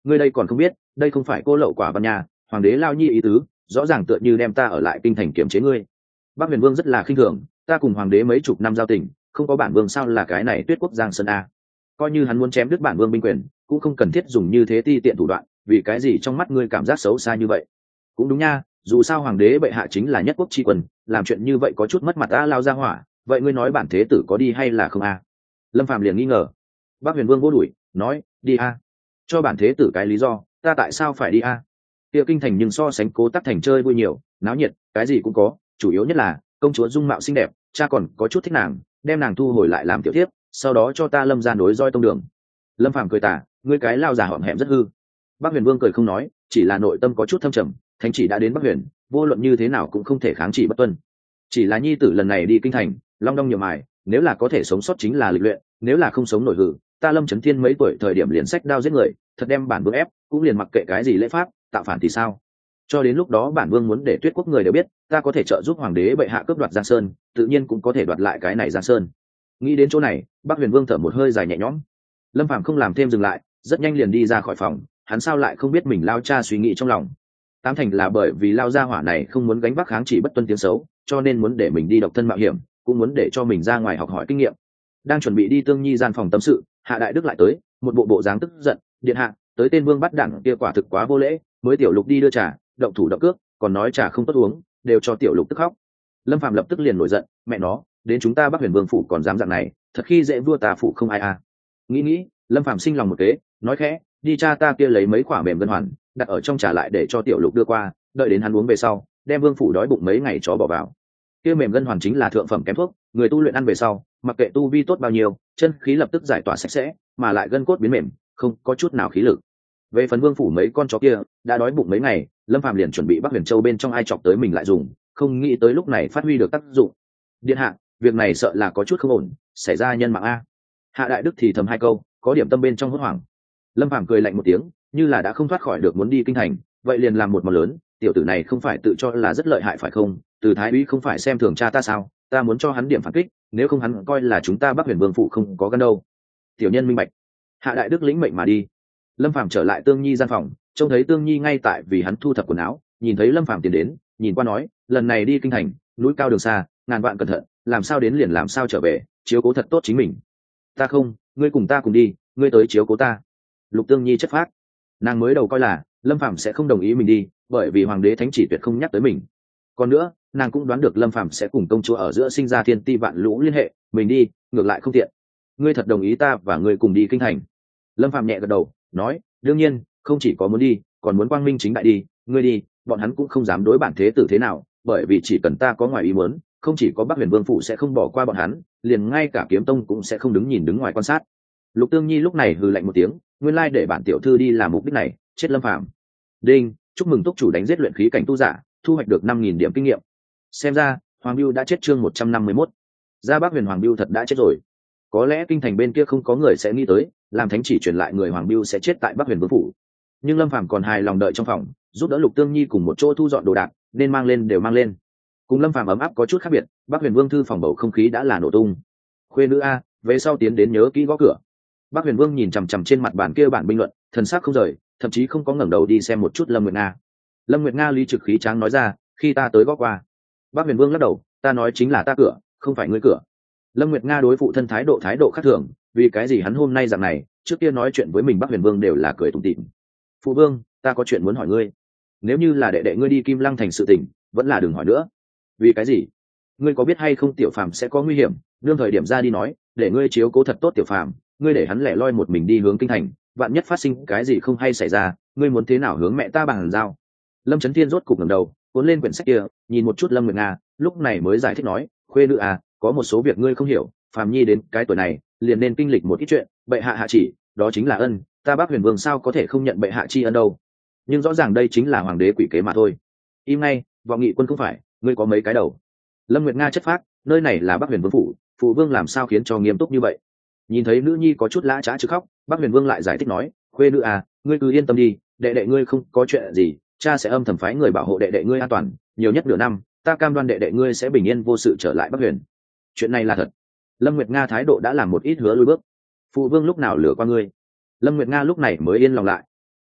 [SPEAKER 1] ngươi đây còn không biết, đây không phải cô lậu quả văn nhà, hoàng đế lao nhi ý tứ rõ ràng tựa như đem ta ở lại kinh thành kiểm chế ngươi. Bắc Huyền Vương rất là khinh thường, ta cùng hoàng đế mấy chục năm giao tình, không có bản vương sao là cái này Tuyết quốc giang sơn a. Coi như hắn muốn chém đứt bản vương binh quyền, cũng không cần thiết dùng như thế ti tiện thủ đoạn, vì cái gì trong mắt ngươi cảm giác xấu xa như vậy? Cũng đúng nha, dù sao hoàng đế bệ hạ chính là nhất quốc tri quân, làm chuyện như vậy có chút mất mặt ta lao ra hỏa, vậy ngươi nói bản thế tử có đi hay là không a? Lâm Phàm liền nghi ngờ. Bắc Huyền Vương vô đuổi, nói, đi a. Cho bản thế tử cái lý do, ta tại sao phải đi a? Tiệ kinh thành nhưng so sánh Cố Tắc thành chơi vui nhiều, náo nhiệt, cái gì cũng có, chủ yếu nhất là công chúa dung mạo xinh đẹp, cha còn có chút thích nàng, đem nàng thu hồi lại làm tiểu thiếp, sau đó cho ta Lâm gia nối roi tông đường. Lâm Phàm cười tà, ngươi cái lao già hõm hẹm rất hư. Bắc Huyền Vương cười không nói, chỉ là nội tâm có chút thâm trầm, thánh chỉ đã đến Bắc Huyền, vô luận như thế nào cũng không thể kháng chỉ bất tuân. Chỉ là nhi tử lần này đi kinh thành, long đong nhiều mài, nếu là có thể sống sót chính là lịch luyện, nếu là không sống nổi hử, ta Lâm Chấn Thiên mấy tuổi thời điểm liền sách đao giết người, thật đem bản vương ép, cũng liền mặc kệ cái gì lễ pháp, tạo phản thì sao? Cho đến lúc đó bản vương muốn để Tuyết quốc người đều biết, ta có thể trợ giúp hoàng đế bệ hạ cướp đoạt Giang Sơn, tự nhiên cũng có thể đoạt lại cái này Giang Sơn. Nghĩ đến chỗ này, Bắc Huyền Vương thở một hơi dài nhẹ nhõm. Lâm Phàm không làm thêm dừng lại, rất nhanh liền đi ra khỏi phòng, hắn sao lại không biết mình lao cha suy nghĩ trong lòng. Tám thành là bởi vì lao gia hỏa này không muốn gánh vác kháng chỉ bất tuân tiếng xấu, cho nên muốn để mình đi độc thân mạo hiểm, cũng muốn để cho mình ra ngoài học hỏi kinh nghiệm. Đang chuẩn bị đi Tương Nhi gian phòng tâm sự, Hạ Đại Đức lại tới, một bộ bộ dáng tức giận, điện hạ, tới tên vương bắt đẳng kia quả thực quá vô lễ, mới tiểu lục đi đưa trà, động thủ động cước, còn nói trà không tốt uống, đều cho tiểu lục tức khóc. Lâm Phàm lập tức liền nổi giận, mẹ nó, đến chúng ta Bắc Huyền Vương phủ còn dám dạng này, thật khi dễ vua ta phủ không ai à. Nghĩ nghĩ, Lâm Phàm sinh lòng một kế, nói khẽ, đi cha ta kia lấy mấy quả mềm ngân hoàn, đặt ở trong trà lại để cho tiểu lục đưa qua, đợi đến hắn uống về sau, đem vương phủ đói bụng mấy ngày chó bỏ vào. Kia mềm ngân hoàn chính là thượng phẩm kém thuốc, người tu luyện ăn về sau, mặc kệ tu vi tốt bao nhiêu, chân khí lập tức giải tỏa sạch sẽ, mà lại gân cốt biến mềm, không có chút nào khí lực. Về phần vương phủ mấy con chó kia, đã đói bụng mấy ngày, Lâm Phàm liền chuẩn bị Bắc Huyền Châu bên trong ai chọc tới mình lại dùng, không nghĩ tới lúc này phát huy được tác dụng. Điện hạ, việc này sợ là có chút không ổn, xảy ra nhân mạng a. Hạ Đại Đức thì thầm hai câu, có điểm tâm bên trong hốt hoảng. Lâm Phàm cười lạnh một tiếng, như là đã không thoát khỏi được muốn đi kinh thành, vậy liền làm một món lớn, tiểu tử này không phải tự cho là rất lợi hại phải không? Từ Thái úy không phải xem thường cha ta sao? Ta muốn cho hắn điểm phản kích, nếu không hắn coi là chúng ta Bắc Huyền Vương phủ không có gan đâu. Tiểu nhân minh bạch. Hạ Đại Đức lĩnh mệnh mà đi. Lâm Phàm trở lại Tương Nhi gian phòng, trông thấy Tương Nhi ngay tại vì hắn thu thập quần áo, nhìn thấy Lâm Phàm tiến đến, nhìn qua nói, lần này đi kinh thành, núi cao đường xa, ngàn vạn cẩn thận, làm sao đến liền làm sao trở về, chiếu cố thật tốt chính mình. Ta không, ngươi cùng ta cùng đi, ngươi tới chiếu cố ta. Lục Tương Nhi chất phác, nàng mới đầu coi là Lâm Phàm sẽ không đồng ý mình đi, bởi vì hoàng đế thánh chỉ tuyệt không nhắc tới mình. Còn nữa, nàng cũng đoán được Lâm Phàm sẽ cùng công chúa ở giữa sinh ra thiên ti vạn lũ liên hệ, mình đi, ngược lại không tiện. Ngươi thật đồng ý ta và ngươi cùng đi kinh thành? Lâm Phàm nhẹ gật đầu, nói, đương nhiên, không chỉ có muốn đi, còn muốn quang minh chính đại đi, ngươi đi, bọn hắn cũng không dám đối bản thế tử thế nào, bởi vì chỉ cần ta có ngoài ý muốn, không chỉ có Bắc Huyền Vương phủ sẽ không bỏ qua bọn hắn, liền ngay cả Kiếm Tông cũng sẽ không đứng nhìn đứng ngoài quan sát. Lục Tương Nhi lúc này hừ lạnh một tiếng, nguyên lai để bản tiểu thư đi làm mục đích này, chết Lâm Phàm. Đinh, chúc mừng túc chủ đánh giết luyện khí cảnh tu giả, thu hoạch được năm nghìn điểm kinh nghiệm. Xem ra, Hoàng Bưu đã chết chương một trăm năm mươi mốt. Ra Bắc Huyền Hoàng Bưu thật đã chết rồi. Có lẽ kinh thành bên kia không có người sẽ nghĩ tới, làm thánh chỉ truyền lại người Hoàng Bưu sẽ chết tại Bắc Huyền Vương phủ. Nhưng Lâm Phàm còn hài lòng đợi trong phòng, giúp đỡ Lục Tương Nhi cùng một chỗ thu dọn đồ đạc, nên mang lên đều mang lên. Cùng Lâm Phàm ấm áp có chút khác biệt, Bắc Huyền Vương thư phòng bầu không khí đã là nổ tung. Khuê nữ a, về sau tiến đến nhớ kỹ gõ cửa. Bắc Huyền Vương nhìn chằm chằm trên mặt bàn kia bản binh luận, thần sắc không rời, thậm chí không có ngẩng đầu đi xem một chút Lâm Nguyệt Nga. Lâm Nguyệt Nga lý trực khí tráng nói ra, khi ta tới gõ qua. Bắc Huyền Vương lắc đầu, ta nói chính là ta cửa, không phải ngươi cửa. Lâm Nguyệt Nga đối phụ thân thái độ thái độ khác thường, vì cái gì hắn hôm nay dạng này, trước kia nói chuyện với mình Bắc Huyền Vương đều là cười tủm tỉm. Phụ vương, ta có chuyện muốn hỏi ngươi. Nếu như là đệ đệ ngươi đi Kim Lăng thành sự tình, vẫn là đừng hỏi nữa. Vì cái gì? Ngươi có biết hay không Tiểu Phàm sẽ có nguy hiểm, đương thời điểm ra đi nói, để ngươi chiếu cố thật tốt Tiểu Phàm, ngươi để hắn lẻ loi một mình đi hướng kinh thành, vạn nhất phát sinh cái gì không hay xảy ra, ngươi muốn thế nào hướng mẹ ta bằng giao? Lâm Chấn Thiên rốt cục ngẩng đầu, cuốn lên quyển sách kia, nhìn một chút Lâm Nguyệt Nga, lúc này mới giải thích nói, khuê nữ à, có một số việc ngươi không hiểu, Phàm nhi đến cái tuổi này, liền nên kinh lịch một ít chuyện, bệ hạ hạ chỉ, đó chính là ân, ta Bắc Huyền Vương sao có thể không nhận bệ hạ tri ân đâu? Nhưng rõ ràng đây chính là hoàng đế quỷ kế mà thôi. Im ngay, vọng nghị quân không phải, ngươi có mấy cái đầu? Lâm Nguyệt Nga chất phác, nơi này là Bắc Huyền Vương phủ, phụ vương làm sao khiến cho nghiêm túc như vậy? Nhìn thấy nữ nhi có chút lã chã chứ khóc, Bắc Huyền Vương lại giải thích nói, khuê nữ à, ngươi cứ yên tâm đi, đệ đệ ngươi không có chuyện gì, cha sẽ âm thầm phái người bảo hộ đệ đệ ngươi an toàn, nhiều nhất nửa năm, ta cam đoan đệ đệ ngươi sẽ bình yên vô sự trở lại Bắc Huyền. Chuyện này là thật. Lâm Nguyệt Nga thái độ đã làm một ít hứa lui bước. Phụ vương lúc nào lừa qua ngươi? Lâm Nguyệt Nga lúc này mới yên lòng lại.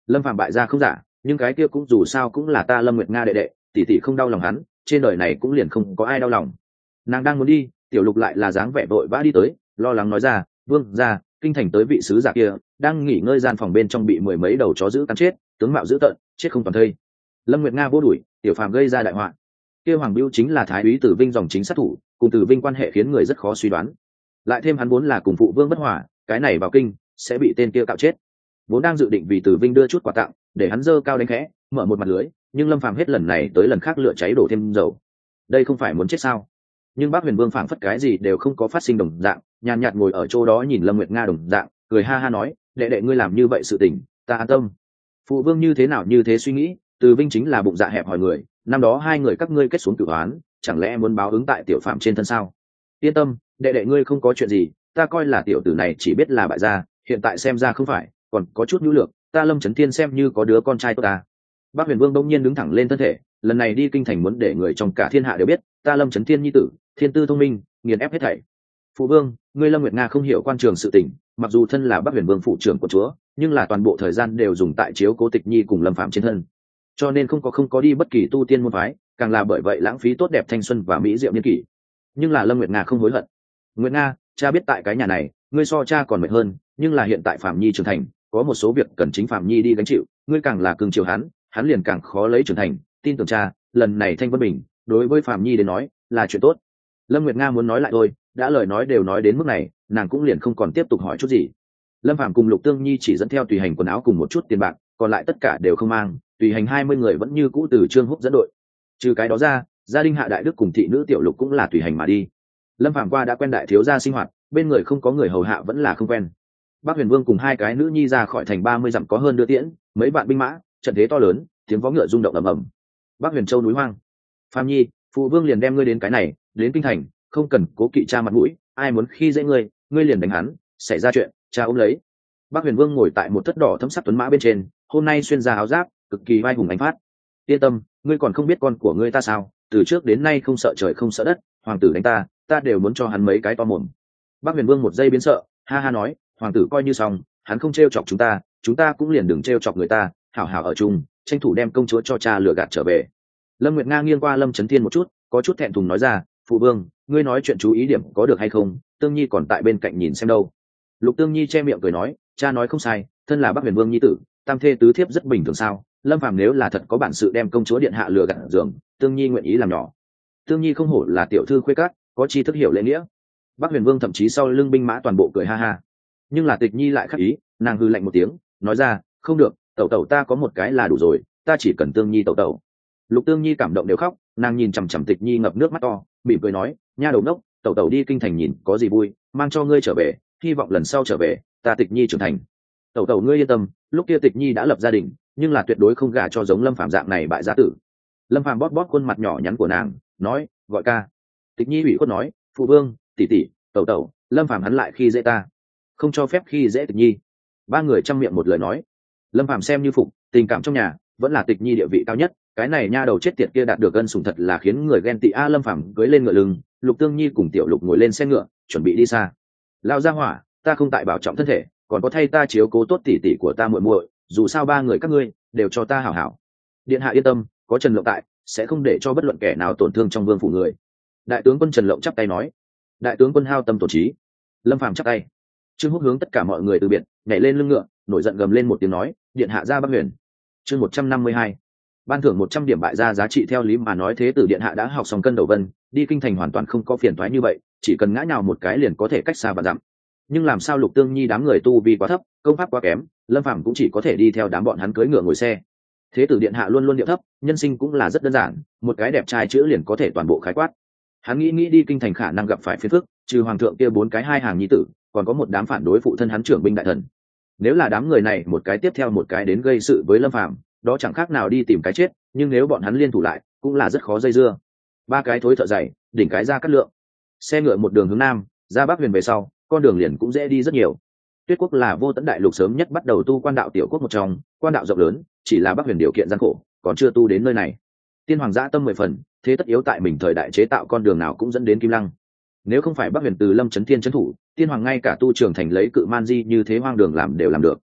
[SPEAKER 1] Lâm Phàm bại ra không giả, nhưng cái kia cũng dù sao cũng là ta Lâm Nguyệt Nga đệ đệ, tỷ tỷ không đau lòng hắn, trên đời này cũng liền không có ai đau lòng. Nàng đang muốn đi, Tiểu Lục lại là dáng vẻ vội vã đi tới, lo lắng nói ra, vương ra, kinh thành tới vị sứ giả kia đang nghỉ ngơi gian phòng bên trong bị mười mấy đầu chó dữ cắn chết, tướng mạo dữ tợn, chết không toàn thây. Lâm Nguyệt Nga vô đuổi, Tiểu Phàm gây ra đại họa. Kia Hoàng Bưu chính là thái úy Tử Vinh dòng chính sát thủ, cùng Tử Vinh quan hệ khiến người rất khó suy đoán. Lại thêm hắn vốn là cùng phụ vương bất hòa, cái này vào kinh sẽ bị tên kia cạo chết. Vốn đang dự định vì Tử Vinh đưa chút quà tặng, để hắn dơ cao đánh khẽ, mở một mặt lưới, nhưng Lâm Phàm hết lần này tới lần khác lửa cháy đổ thêm dầu. Đây không phải muốn chết sao? Nhưng Bác Huyền Vương phảng phất cái gì đều không có phát sinh đồng dạng, nhàn nhạt ngồi ở chỗ đó nhìn Lâm Nguyệt Nga đồng dạng, cười ha ha nói, đệ đệ ngươi làm như vậy sự tình, ta an tâm. Phụ vương như thế nào như thế suy nghĩ, Từ Vinh chính là bụng dạ hẹp hòi người, năm đó hai người các ngươi kết xuống cửu oán, chẳng lẽ muốn báo ứng tại tiểu phạm trên thân sao? Yên tâm, đệ đệ ngươi không có chuyện gì, ta coi là tiểu tử này chỉ biết là bại gia, hiện tại xem ra không phải, còn có chút nhu lược, ta Lâm Chấn Thiên xem như có đứa con trai tốt ta. Bác Huyền Vương đông nhiên đứng thẳng lên thân thể, lần này đi kinh thành muốn để người trong cả thiên hạ đều biết, ta Lâm Chấn Thiên nhi tử, thiên tư thông minh, nghiền ép hết thảy. Phụ vương, ngươi Lâm Nguyệt Nga không hiểu quan trường sự tình, mặc dù thân là Bắc Huyền Vương phụ trưởng của chúa, nhưng là toàn bộ thời gian đều dùng tại chiếu cố Tịch Nhi cùng Lâm Phạm trên thân, cho nên không có không có đi bất kỳ tu tiên môn phái, càng là bởi vậy lãng phí tốt đẹp thanh xuân và mỹ diệu niên kỷ. Nhưng là Lâm Nguyệt Nga không hối hận. Nguyệt Nga, cha biết tại cái nhà này, ngươi so cha còn mệt hơn, nhưng là hiện tại Phạm Nhi trưởng thành, có một số việc cần chính Phạm Nhi đi gánh chịu, ngươi càng là cưng chiều hắn, hắn liền càng khó lấy trưởng thành, tin tưởng cha, lần này Thanh Vân Bình, đối với Phạm Nhi đến nói, là chuyện tốt. Lâm Nguyệt Nga muốn nói lại thôi, đã lời nói đều nói đến mức này, nàng cũng liền không còn tiếp tục hỏi chút gì. Lâm Phạm cùng Lục Tương Nhi chỉ dẫn theo tùy hành quần áo cùng một chút tiền bạc, còn lại tất cả đều không mang, tùy hành hai mươi người vẫn như cũ từ Trương Húc dẫn đội. Trừ cái đó ra, gia đình Hạ Đại Đức cùng thị nữ Tiểu Lục cũng là tùy hành mà đi. Lâm Phạm qua đã quen đại thiếu gia sinh hoạt, bên người không có người hầu hạ vẫn là không quen. Bác Huyền Vương cùng hai cái nữ nhi ra khỏi thành ba mươi dặm có hơn đưa tiễn, mấy vạn binh mã, trận thế to lớn, tiếng vó ngựa rung động ầm ầm. Bác Huyền Châu núi hoang. Phạm Nhi, phụ vương liền đem ngươi đến cái này, đến kinh thành, không cần cố kỵ cha mặt mũi, ai muốn khi dễ ngươi, ngươi liền đánh hắn, xảy ra chuyện, cha ôm lấy. Bác Huyền Vương ngồi tại một thất đỏ thấm sắc tuấn mã bên trên, hôm nay xuyên ra áo giáp, cực kỳ vai hùng ánh phát. Yên tâm, ngươi còn không biết con của ngươi ta sao, từ trước đến nay không sợ trời không sợ đất, hoàng tử đánh ta, ta đều muốn cho hắn mấy cái to mồm. Bác Huyền Vương một giây biến sợ, ha ha nói, hoàng tử coi như xong, hắn không trêu chọc chúng ta, chúng ta cũng liền đừng trêu chọc người ta, hảo hảo ở chung, tranh thủ đem công chúa cho cha lừa gạt trở về. Lâm Nguyệt Nga nghiêng qua Lâm Chấn Thiên một chút, có chút thẹn thùng nói ra, phụ vương, ngươi nói chuyện chú ý điểm có được hay không, Tương Nhi còn tại bên cạnh nhìn xem đâu. Lục Tương Nhi che miệng cười nói, cha nói không sai, thân là Bắc Huyền Vương nhi tử, tam thê tứ thiếp rất bình thường sao? Lâm Phàm nếu là thật có bản sự đem công chúa điện hạ lừa gạt giường, Tương Nhi nguyện ý làm nhỏ. Tương Nhi không hổ là tiểu thư khuê các, có chi thức hiểu lễ nghĩa. Bắc Huyền Vương thậm chí sau lưng binh mã toàn bộ cười ha ha. Nhưng là Tịch Nhi lại khắc ý, nàng hư lạnh một tiếng, nói ra, không được, tẩu tẩu ta có một cái là đủ rồi, ta chỉ cần Tương Nhi tẩu tẩu. Lục Tương Nhi cảm động đều khóc, nàng nhìn chằm chằm Tịch Nhi ngập nước mắt to, mỉm cười nói, nha đầu ngốc, tẩu tẩu đi kinh thành nhìn có gì vui, mang cho ngươi trở về, hy vọng lần sau trở về, ta Tịch Nhi trưởng thành. Tẩu tẩu ngươi yên tâm, lúc kia Tịch Nhi đã lập gia đình, nhưng là tuyệt đối không gả cho giống Lâm Phàm dạng này bại gia tử. Lâm Phàm bóp bóp khuôn mặt nhỏ nhắn của nàng, nói, gọi ca. Tịch Nhi ủy khuất nói, phụ vương, tỷ tỷ, tẩu tẩu, Lâm Phàm hắn lại khi dễ ta, không cho phép khi dễ Tịch Nhi. Ba người chăm miệng một lời nói. Lâm Phàm xem như phục, tình cảm trong nhà vẫn là Tịch Nhi địa vị cao nhất, cái này nha đầu chết tiệt kia đạt được ân sủng thật là khiến người ghen tị. A Lâm Phàm cưỡi lên ngựa lưng, Lục Tương Nhi cùng Tiểu Lục ngồi lên xe ngựa, chuẩn bị đi xa. Lao ra hỏa, ta không tại bảo trọng thân thể, còn có thay ta chiếu cố tốt tỷ tỷ của ta muội muội, dù sao ba người các ngươi đều cho ta hảo hảo. Điện hạ yên tâm, có Trần Lộng tại, sẽ không để cho bất luận kẻ nào tổn thương trong vương phủ người. Đại tướng quân Trần Lộng chắp tay nói. Đại tướng quân hao tâm tổn trí. Lâm Phàm chắp tay. Trương Húc hướng tất cả mọi người từ biệt, nhảy lên lưng ngựa, nổi giận gầm lên một tiếng nói, điện hạ ra Bắc Huyền. Chương một trăm năm mươi hai. Ban thưởng một trăm điểm bại gia giá trị theo lý mà nói thế tử điện hạ đã học xong cân đầu vân, đi kinh thành hoàn toàn không có phiền toái như vậy, chỉ cần ngã nhào một cái liền có thể cách xa và dặm. Nhưng làm sao Lục Tương Nhi đám người tu vi quá thấp, công pháp quá kém, Lâm Phàm cũng chỉ có thể đi theo đám bọn hắn cưỡi ngựa ngồi xe. Thế tử điện hạ luôn luôn điệu thấp, nhân sinh cũng là rất đơn giản, một cái đẹp trai chữ liền có thể toàn bộ khái quát. Hắn nghĩ nghĩ đi kinh thành khả năng gặp phải phiền phức, trừ hoàng thượng kia bốn cái hai hàng nhi tử, còn có một đám phản đối phụ thân hắn trưởng binh đại thần. Nếu là đám người này một cái tiếp theo một cái đến gây sự với Lâm Phàm, đó chẳng khác nào đi tìm cái chết, nhưng nếu bọn hắn liên thủ lại, cũng là rất khó dây dưa. Ba cái thối thợ dày, đỉnh cái ra cắt lượng. Xe ngựa một đường hướng nam, ra Bắc Huyền về sau, con đường liền cũng dễ đi rất nhiều. Tuyết quốc là vô tận đại lục sớm nhất bắt đầu tu quan đạo tiểu quốc một trong, quan đạo rộng lớn, chỉ là Bắc Huyền điều kiện gian khổ, còn chưa tu đến nơi này. Tiên hoàng dã tâm mười phần, thế tất yếu tại mình thời đại chế tạo con đường nào cũng dẫn đến Kim Lăng. Nếu không phải Bắc Huyền từ Lâm Chấn Thiên trấn thủ, tiên hoàng ngay cả tu trường thành lấy cự man di như thế hoang đường làm đều làm được.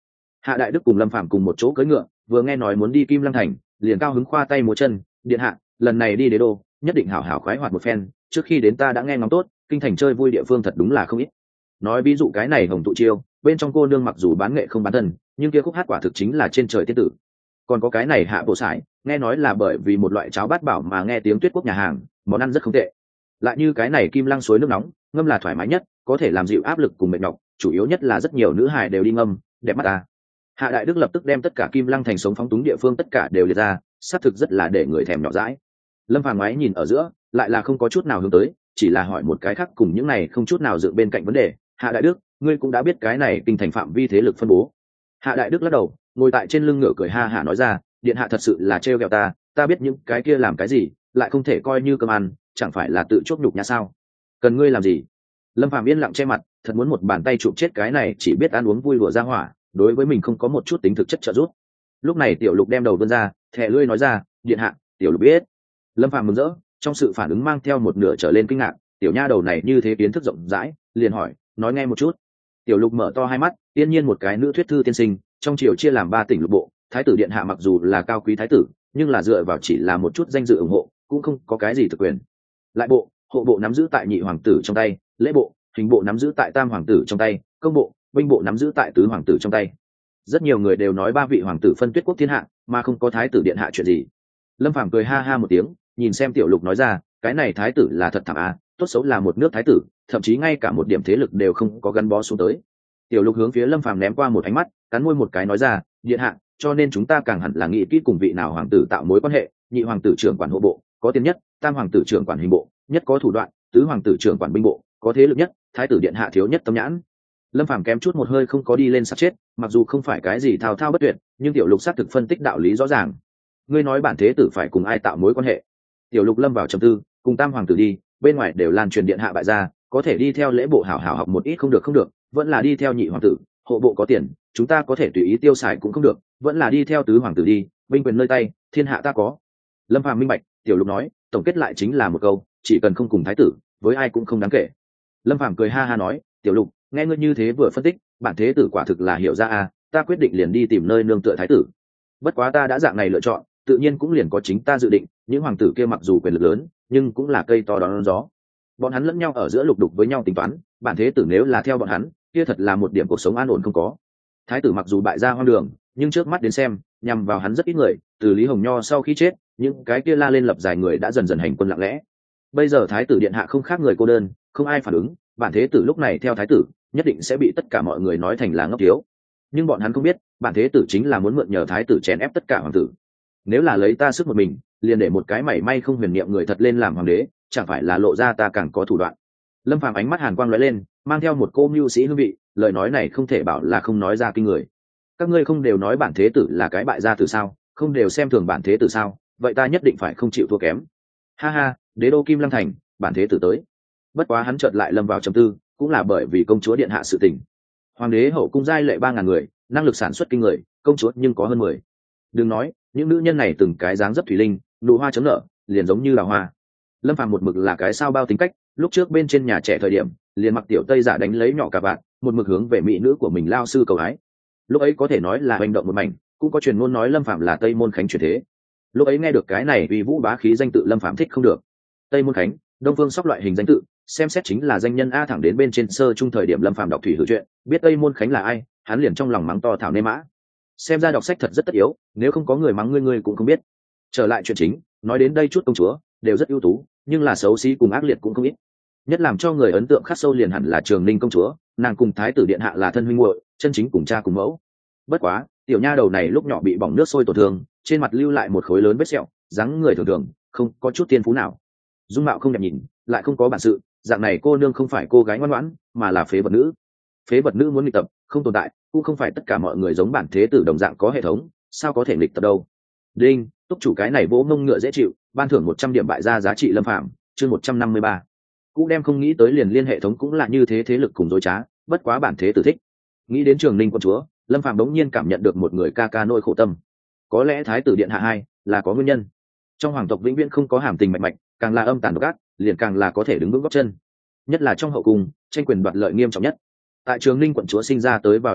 [SPEAKER 1] Hạ Đại Đức cùng Lâm Phàm cùng một chỗ cưỡi ngựa, vừa nghe nói muốn đi Kim Lăng thành, liền cao hứng khoa tay múa chân, điện hạ, lần này đi đế đô, nhất định hảo hảo khoái hoạt một phen, trước khi đến ta đã nghe ngóng tốt, kinh thành chơi vui địa phương thật đúng là không ít. Nói ví dụ cái này Hồng Tụ Chiêu, bên trong cô nương mặc dù bán nghệ không bán thân, nhưng kia khúc hát quả thực chính là trên trời tiên tử. Còn có cái này Hạ Bộ Sải, nghe nói là bởi vì một loại cháo bát bảo mà nghe tiếng Tuyết Quốc nhà hàng, món ăn rất không tệ. Lại như cái này Kim Lăng suối nước nóng, ngâm là thoải mái nhất, có thể làm dịu áp lực cùng mệt nhọc, chủ yếu nhất là rất nhiều nữ hài đều đi ngâm, đẹp mắt ta. Hạ Đại Đức lập tức đem tất cả Kim Lăng thành sống phóng túng địa phương tất cả đều liệt ra, xác thực rất là để người thèm nhỏ dãi. Lâm Phàm ngoái nhìn ở giữa, lại là không có chút nào hướng tới, chỉ là hỏi một cái khác cùng những này không chút nào dựng bên cạnh vấn đề. Hạ Đại Đức, ngươi cũng đã biết cái này kinh thành phạm vi thế lực phân bố. Hạ Đại Đức lắc đầu, ngồi tại trên lưng ngựa cười ha hả nói ra, điện hạ thật sự là trêu ghẹo ta, ta biết những cái kia làm cái gì, lại không thể coi như cơm ăn, chẳng phải là tự chuốc nhục nhã sao? Cần ngươi làm gì? Lâm Phàm yên lặng che mặt, thật muốn một bàn tay chụp chết cái này chỉ biết ăn uống vui đùa ra hỏa, đối với mình không có một chút tính thực chất trợ giúp. Lúc này Tiểu Lục đem đầu vươn ra, thè lưỡi nói ra, điện hạ, Tiểu Lục biết. Lâm Phàm mừng rỡ, trong sự phản ứng mang theo một nửa trở lên kinh ngạc, tiểu nha đầu này như thế kiến thức rộng rãi, liền hỏi, nói nghe một chút. Tiểu Lục mở to hai mắt, tiên nhiên một cái nữ thuyết thư tiên sinh, trong triều chia làm ba tỉnh lục bộ, thái tử điện hạ mặc dù là cao quý thái tử, nhưng là dựa vào chỉ là một chút danh dự ủng hộ, cũng không có cái gì thực quyền. Lại bộ, hộ bộ nắm giữ tại nhị hoàng tử trong tay, lễ bộ, hình bộ nắm giữ tại tam hoàng tử trong tay, công bộ, binh bộ nắm giữ tại tứ hoàng tử trong tay. Rất nhiều người đều nói ba vị hoàng tử phân Tuyết Quốc thiên hạ, mà không có thái tử điện hạ chuyện gì. Lâm Phàm cười ha ha một tiếng, nhìn xem Tiểu Lục nói ra, cái này thái tử là thật thảm à, tốt xấu là một nước thái tử, thậm chí ngay cả một điểm thế lực đều không có gắn bó xuống tới. Tiểu Lục hướng phía Lâm Phàm ném qua một ánh mắt, cắn môi một cái nói ra, điện hạ, cho nên chúng ta càng hẳn là nghĩ kỹ cùng vị nào hoàng tử tạo mối quan hệ, nhị hoàng tử trưởng quản hộ bộ, có tiền nhất, tam hoàng tử trưởng quản hình bộ, nhất có thủ đoạn, tứ hoàng tử trưởng quản binh bộ, có thế lực nhất, thái tử điện hạ thiếu nhất tâm nhãn. Lâm Phàm kém chút một hơi không có đi lên sắp chết, mặc dù không phải cái gì thao thao bất tuyệt, nhưng Tiểu Lục xác thực phân tích đạo lý rõ ràng. Ngươi nói bản thế tử phải cùng ai tạo mối quan hệ? Tiểu Lục lâm vào trầm tư, cùng tam hoàng tử đi, bên ngoài đều lan truyền điện hạ bại gia, có thể đi theo lễ bộ hảo hảo học một ít không được không được, vẫn là đi theo nhị hoàng tử, hộ bộ có tiền, chúng ta có thể tùy ý tiêu xài cũng không được, vẫn là đi theo tứ hoàng tử đi, binh quyền nơi tay, thiên hạ ta có. Lâm Phàm minh bạch, Tiểu Lục nói, tổng kết lại chính là một câu, chỉ cần không cùng thái tử, với ai cũng không đáng kể. Lâm Phàm cười ha ha nói, Tiểu Lục, nghe ngươi như thế vừa phân tích, bản thế tử quả thực là hiểu ra à, ta quyết định liền đi tìm nơi nương tựa thái tử. Bất quá ta đã dạng này lựa chọn, tự nhiên cũng liền có chính ta dự định, những hoàng tử kia mặc dù quyền lực lớn, nhưng cũng là cây to đón gió. Bọn hắn lẫn nhau ở giữa lục đục với nhau tính toán, bản thế tử nếu là theo bọn hắn, kia thật là một điểm cuộc sống an ổn không có. Thái tử mặc dù bại gia hoang đường, nhưng trước mắt đến xem, nhằm vào hắn rất ít người, từ Lý Hồng Nho sau khi chết, những cái kia la lên lập dài người đã dần dần hành quân lặng lẽ. Bây giờ thái tử điện hạ không khác người cô đơn, không ai phản ứng, bản thế tử lúc này theo thái tử, nhất định sẽ bị tất cả mọi người nói thành là ngốc thiếu. Nhưng bọn hắn không biết, bản thế tử chính là muốn mượn nhờ thái tử chèn ép tất cả hoàng tử. Nếu là lấy ta sức một mình, liền để một cái mảy may không huyền niệm người thật lên làm hoàng đế, chẳng phải là lộ ra ta càng có thủ đoạn. Lâm Phàm ánh mắt hàn quang lóe lên, mang theo một cô mưu sĩ hương vị, lời nói này không thể bảo là không nói ra kinh người. Các ngươi không đều nói bản thế tử là cái bại gia tử sao, không đều xem thường bản thế tử sao, vậy ta nhất định phải không chịu thua kém. Ha ha, đế đô Kim Lăng thành, bản thế tử tới. Bất quá hắn chợt lại lâm vào trầm tư, cũng là bởi vì công chúa điện hạ sự tình. Hoàng đế hậu cung giai lệ ba ngàn người, năng lực sản xuất kinh người, công chúa nhưng có hơn mười. Đừng nói, những nữ nhân này từng cái dáng dấp thủy linh, nụ hoa chấm nở, liền giống như là hoa. Lâm Phàm một mực là cái sao bao tính cách, lúc trước bên trên nhà trẻ thời điểm, liền mặc tiểu tây giả đánh lấy nhỏ cả bạn, một mực hướng về mỹ nữ của mình lao sư cầu ái. Lúc ấy có thể nói là hành động một mảnh, cũng có truyền ngôn nói Lâm Phàm là Tây Môn Khánh truyền thế. Lúc ấy nghe được cái này uy vũ bá khí danh tự Lâm Phàm thích không được. Tây Môn Khánh, Đông Phương Sóc loại hình danh tự, xem xét chính là danh nhân a, thẳng đến bên trên sơ trung thời điểm Lâm Phàm đọc thủy hữu chuyện, biết Tây Môn Khánh là ai, hắn liền trong lòng mắng to thảo nê mã. Xem ra đọc sách thật rất tất yếu, nếu không có người mắng ngươi ngươi cũng không biết. Trở lại chuyện chính, nói đến đây chút công chúa đều rất ưu tú, nhưng là xấu xí cùng ác liệt cũng không ít. Nhất làm cho người ấn tượng khắc sâu liền hẳn là Trường Ninh công chúa, nàng cùng thái tử điện hạ là thân huynh muội, chân chính cùng cha cùng mẫu. Bất quá, tiểu nha đầu này lúc nhỏ bị bỏng nước sôi tổn thương, trên mặt lưu lại một khối lớn vết sẹo, dáng người thường thường, không có chút tiên phú nào. Dung mạo không đẹp nhìn, lại không có bản sự, dạng này cô nương không phải cô gái ngoan ngoãn, mà là phế vật nữ. Phế vật nữ muốn nghịch tập, không tồn tại, cũng không phải tất cả mọi người giống bản thế tử đồng dạng có hệ thống, sao có thể nghịch tập đâu. Đinh, túc chủ cái này vỗ mông ngựa dễ chịu, ban thưởng một trăm điểm bại gia giá trị Lâm Phạm, chương một trăm năm mươi ba. Cũng đem không nghĩ tới liền liên hệ thống cũng là như thế, thế lực cùng dối trá, bất quá bản thế tử thích. Nghĩ đến Trường Ninh công chúa, Lâm Phạm đống nhiên cảm nhận được một người ca ca nỗi khổ tâm. Có lẽ thái tử điện hạ hai là có nguyên nhân. Trong hoàng tộc vĩnh viễn không có hàm tình mạch mạch, càng là âm tàn độc ác, liền càng là có thể đứng vững gót chân. Nhất là trong hậu cung, tranh quyền đoạt lợi nghiêm trọng nhất. Tại Trường Ninh quận chúa sinh ra tới vào đêm đó,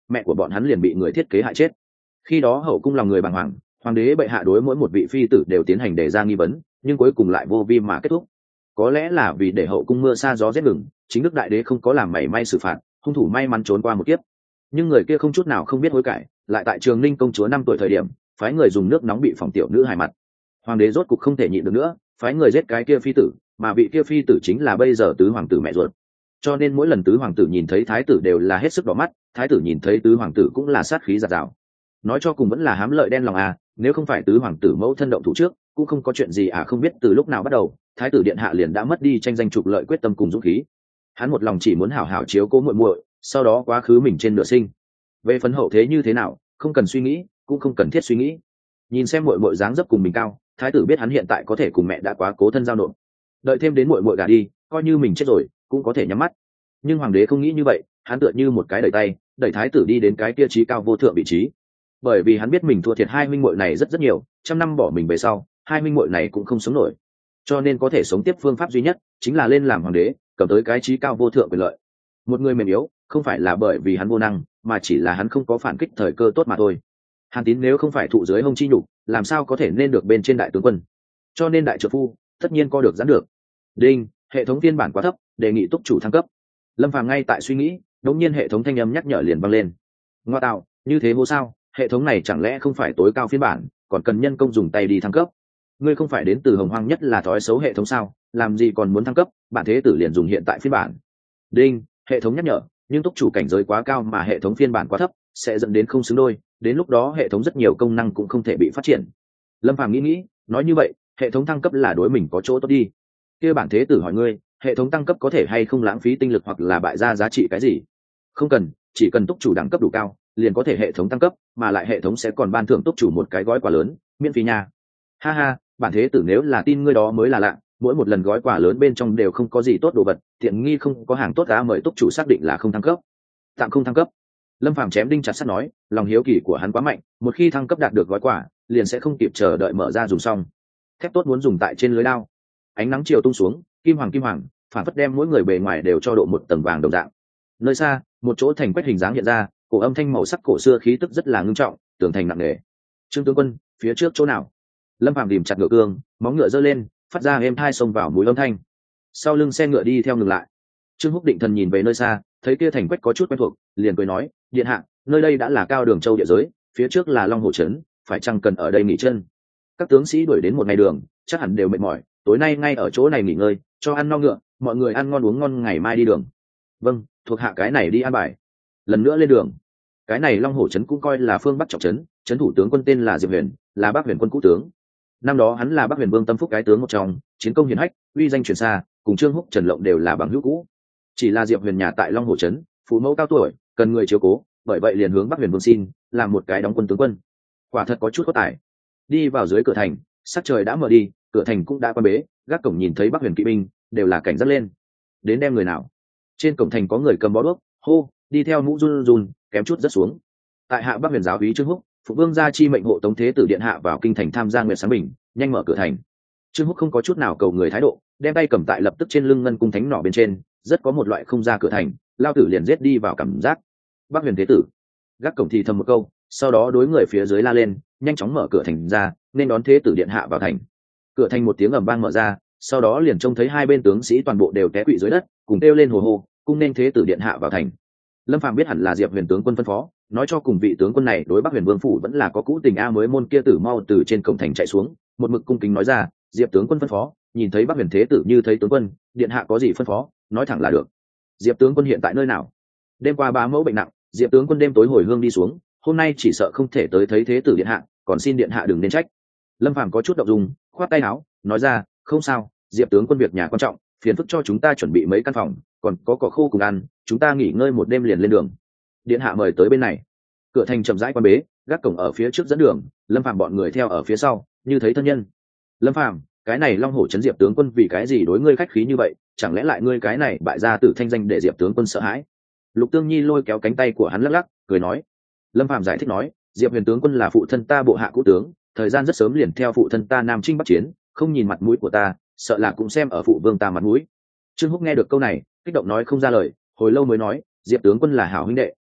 [SPEAKER 1] mẹ của bọn hắn liền bị người thiết kế hại chết. Khi đó hậu cung lòng người bàng hoàng, hoàng đế bệ hạ đối mỗi một vị phi tử đều tiến hành đề ra nghi vấn, nhưng cuối cùng lại vô vi mà kết thúc. Có lẽ là vì để hậu cung mưa sa gió rét ngừng, chính đức đại đế không có làm mảy may xử phạt, hung thủ may mắn trốn qua một kiếp. Nhưng người kia không chút nào không biết hối cải, lại tại Trường Ninh công chúa năm tuổi thời điểm phái người dùng nước nóng bị phòng tiểu nữ hài mặt. Hoàng đế rốt cục không thể nhịn được nữa, phái người giết cái kia phi tử, mà vị kia phi tử chính là bây giờ tứ hoàng tử mẹ ruột. Cho nên mỗi lần tứ hoàng tử nhìn thấy thái tử đều là hết sức đỏ mắt, thái tử nhìn thấy tứ hoàng tử cũng là sát khí giạt rào. Nói cho cùng vẫn là hám lợi đen lòng à, nếu không phải tứ hoàng tử mẫu thân động thủ trước, cũng không có chuyện gì à. Không biết từ lúc nào bắt đầu, thái tử điện hạ liền đã mất đi tranh danh trục lợi quyết tâm cùng dũng khí. Hắn một lòng chỉ muốn hảo hảo chiếu cố muội muội, sau đó quá khứ mình trên nửa sinh. Về phấn hậu thế như thế nào, không cần suy nghĩ, cũng không cần thiết suy nghĩ. Nhìn xem muội muội dáng dấp cùng mình cao, thái tử biết hắn hiện tại có thể cùng mẹ đã quá cố thân giao nộp, đợi thêm đến muội muội gả đi, coi như mình chết rồi cũng có thể nhắm mắt. Nhưng hoàng đế không nghĩ như vậy, hắn tựa như một cái đẩy tay đẩy thái tử đi đến cái kia trí cao vô thượng vị trí. Bởi vì hắn biết mình thua thiệt hai minh muội này rất rất nhiều, trăm năm bỏ mình về sau hai minh muội này cũng không sống nổi, cho nên có thể sống tiếp phương pháp duy nhất chính là lên làm hoàng đế, cầm tới cái trí cao vô thượng quyền lợi. Một người mềm yếu không phải là bởi vì hắn vô năng, mà chỉ là hắn không có phản kích thời cơ tốt mà thôi. Hàn Tín nếu không phải thụ dưới hông chi nhục, làm sao có thể nên được bên trên đại tướng quân. Cho nên đại trợ phu tất nhiên co được giãn được. Đinh, hệ thống phiên bản quá thấp, đề nghị túc chủ thăng cấp. Lâm Phàm ngay tại suy nghĩ, đống nhiên hệ thống thanh âm nhắc nhở liền vang lên. Ngoa tạo, như thế hô sao? Hệ thống này chẳng lẽ không phải tối cao phiên bản, còn cần nhân công dùng tay đi thăng cấp? Ngươi không phải đến từ hồng hoang nhất là thói xấu hệ thống sao? Làm gì còn muốn thăng cấp? Bản thế tử liền dùng hiện tại phiên bản. Đinh, hệ thống nhắc nhở, nhưng túc chủ cảnh giới quá cao mà hệ thống phiên bản quá thấp, sẽ dẫn đến không xứng đôi, đến lúc đó hệ thống rất nhiều công năng cũng không thể bị phát triển. Lâm Phàm nghĩ nghĩ, nói như vậy, hệ thống thăng cấp là đối mình có chỗ tốt đi. Kia bản thế tử hỏi ngươi, hệ thống tăng cấp có thể hay không lãng phí tinh lực hoặc là bại ra giá trị cái gì? Không cần, chỉ cần túc chủ đẳng cấp đủ cao, liền có thể hệ thống tăng cấp, mà lại hệ thống sẽ còn ban thưởng túc chủ một cái gói quà lớn, miễn phí nha. Ha ha, bản thế tử nếu là tin ngươi đó mới là lạ, mỗi một lần gói quà lớn bên trong đều không có gì tốt đồ vật, tiện nghi không có hàng tốt đã mời túc chủ xác định là không thăng cấp. Tạm không thăng cấp. Lâm Phàm chém đinh chặt sắt nói, lòng hiếu kỳ của hắn quá mạnh, một khi thăng cấp đạt được gói quà, liền sẽ không kịp chờ đợi mở ra dùng xong. Thép tốt muốn dùng tại trên lưới đao. Ánh nắng chiều tung xuống, kim hoàng kim hoàng, phản phất đem mỗi người bề ngoài đều cho độ một tầng vàng đồng dạng. Nơi xa, một chỗ thành quét hình dáng hiện ra, cổ âm thanh màu sắc cổ xưa khí tức rất là ngưng trọng, tường thành nặng nề. Trương tướng quân, phía trước chỗ nào? Lâm Phàm tìm chặt ngựa cương, móng ngựa giơ lên, phát ra êm thai xông vào mũi âm thanh. Sau lưng xe ngựa đi theo ngừng lại. Trương Húc định thần nhìn về nơi xa, thấy kia thành quách có chút quen thuộc, liền cười nói, điện hạ, nơi đây đã là Cao Đường Châu địa giới, phía trước là Long Hồ trấn, phải chăng cần ở đây nghỉ chân? Các tướng sĩ đuổi đến một ngày đường, chắc hẳn đều mệt mỏi, tối nay ngay ở chỗ này nghỉ ngơi, cho ăn no ngựa, mọi người ăn ngon uống ngon, ngày mai đi đường. Vâng, thuộc hạ cái này đi an bài. Lần nữa lên đường. Cái này Long Hồ trấn cũng coi là phương Bắc trọng trấn, trấn thủ tướng quân tên là Diệp Huyền, là Bắc Huyền quân cũ tướng. Năm đó hắn là Bắc Huyền Vương Tâm Phúc cái tướng một trong, chiến công hiển hách, uy danh truyền xa, cùng Trương Húc, Trần Lộng đều là bằng hữu cũ. Chỉ là Diệp Huyền nhà tại Long Hồ trấn, phụ mẫu cao tuổi, cần người chiếu cố, bởi vậy liền hướng Bắc Huyền Vương xin, làm một cái đóng quân tướng quân. Quả thật có chút có tài. Đi vào dưới cửa thành, sắc trời đã mở đi, cửa thành cũng đã quan bế, gác cổng nhìn thấy Bắc Huyền kỵ binh, đều là cảnh giác lên. Đến đem người nào? Trên cổng thành có người cầm bó đuốc, hô, đi theo mũ run run, kém chút rất xuống. Tại hạ Bắc Huyền giáo úy Trương Húc, phụ vương gia chi mệnh hộ tống thế tử điện hạ vào kinh thành tham gia nguyệt sáng bình, nhanh mở cửa thành. Trương Húc không có chút nào cầu người thái độ, đem tay cầm tại lập tức trên lưng ngân cung thánh nỏ bên trên, rất có một loại không ra cửa thành, lao tử liền giết đi vào cảm giác. Bắc Huyền thế tử, gác cổng thì thầm một câu, sau đó đối người phía dưới la lên, nhanh chóng mở cửa thành ra, nên đón thế tử điện hạ vào thành. Cửa thành một tiếng ầm vang mở ra, sau đó liền trông thấy hai bên tướng sĩ toàn bộ đều té quỵ dưới đất, cùng kêu lên hồ hồ, cung nên thế tử điện hạ vào thành. Lâm Phàm biết hẳn là Diệp Huyền tướng quân phân phó, nói cho cùng vị tướng quân này đối Bắc Huyền Vương phủ vẫn là có cũ tình a. Mới môn kia tử mau từ trên cổng thành chạy xuống, một mực cung kính nói ra, Diệp tướng quân phân phó, nhìn thấy Bắc Huyền thế tử như thấy tướng quân, điện hạ có gì phân phó, nói thẳng là được. Diệp tướng quân hiện tại nơi nào? Đêm qua bá mẫu bệnh nặng, Diệp tướng quân đêm tối hồi hương đi xuống, hôm nay chỉ sợ không thể tới thấy thế tử điện hạ, còn xin điện hạ đừng nên trách. Lâm Phàm có chút động dung, khoát tay áo, nói ra, không sao, Diệp tướng quân việc nhà quan trọng, phiền phức cho chúng ta chuẩn bị mấy căn phòng, còn có cỏ khô cùng ăn, chúng ta nghỉ ngơi một đêm liền lên đường. Điện hạ mời tới bên này. Cửa thành chậm rãi quan bế, gác cổng ở phía trước dẫn đường, Lâm Phàm bọn người theo ở phía sau, như thấy thân nhân. Lâm Phàm, cái này Long Hổ trấn Diệp tướng quân vì cái gì đối ngươi khách khí như vậy, chẳng lẽ lại ngươi cái này bại gia tử thanh danh để Diệp tướng quân sợ hãi? Lục Tương Nhi lôi kéo cánh tay của hắn lắc lắc, cười nói. Lâm Phàm giải thích nói, Diệp Huyền tướng quân là phụ thân ta bộ hạ cũ tướng, thời gian rất sớm liền theo phụ thân ta nam chinh bắc chiến, không nhìn mặt mũi của ta, sợ là cũng xem ở phụ vương ta mặt mũi. Trương Húc nghe được câu này, kích động nói không ra lời, hồi lâu mới nói, Diệp tướng quân là hảo huynh đệ,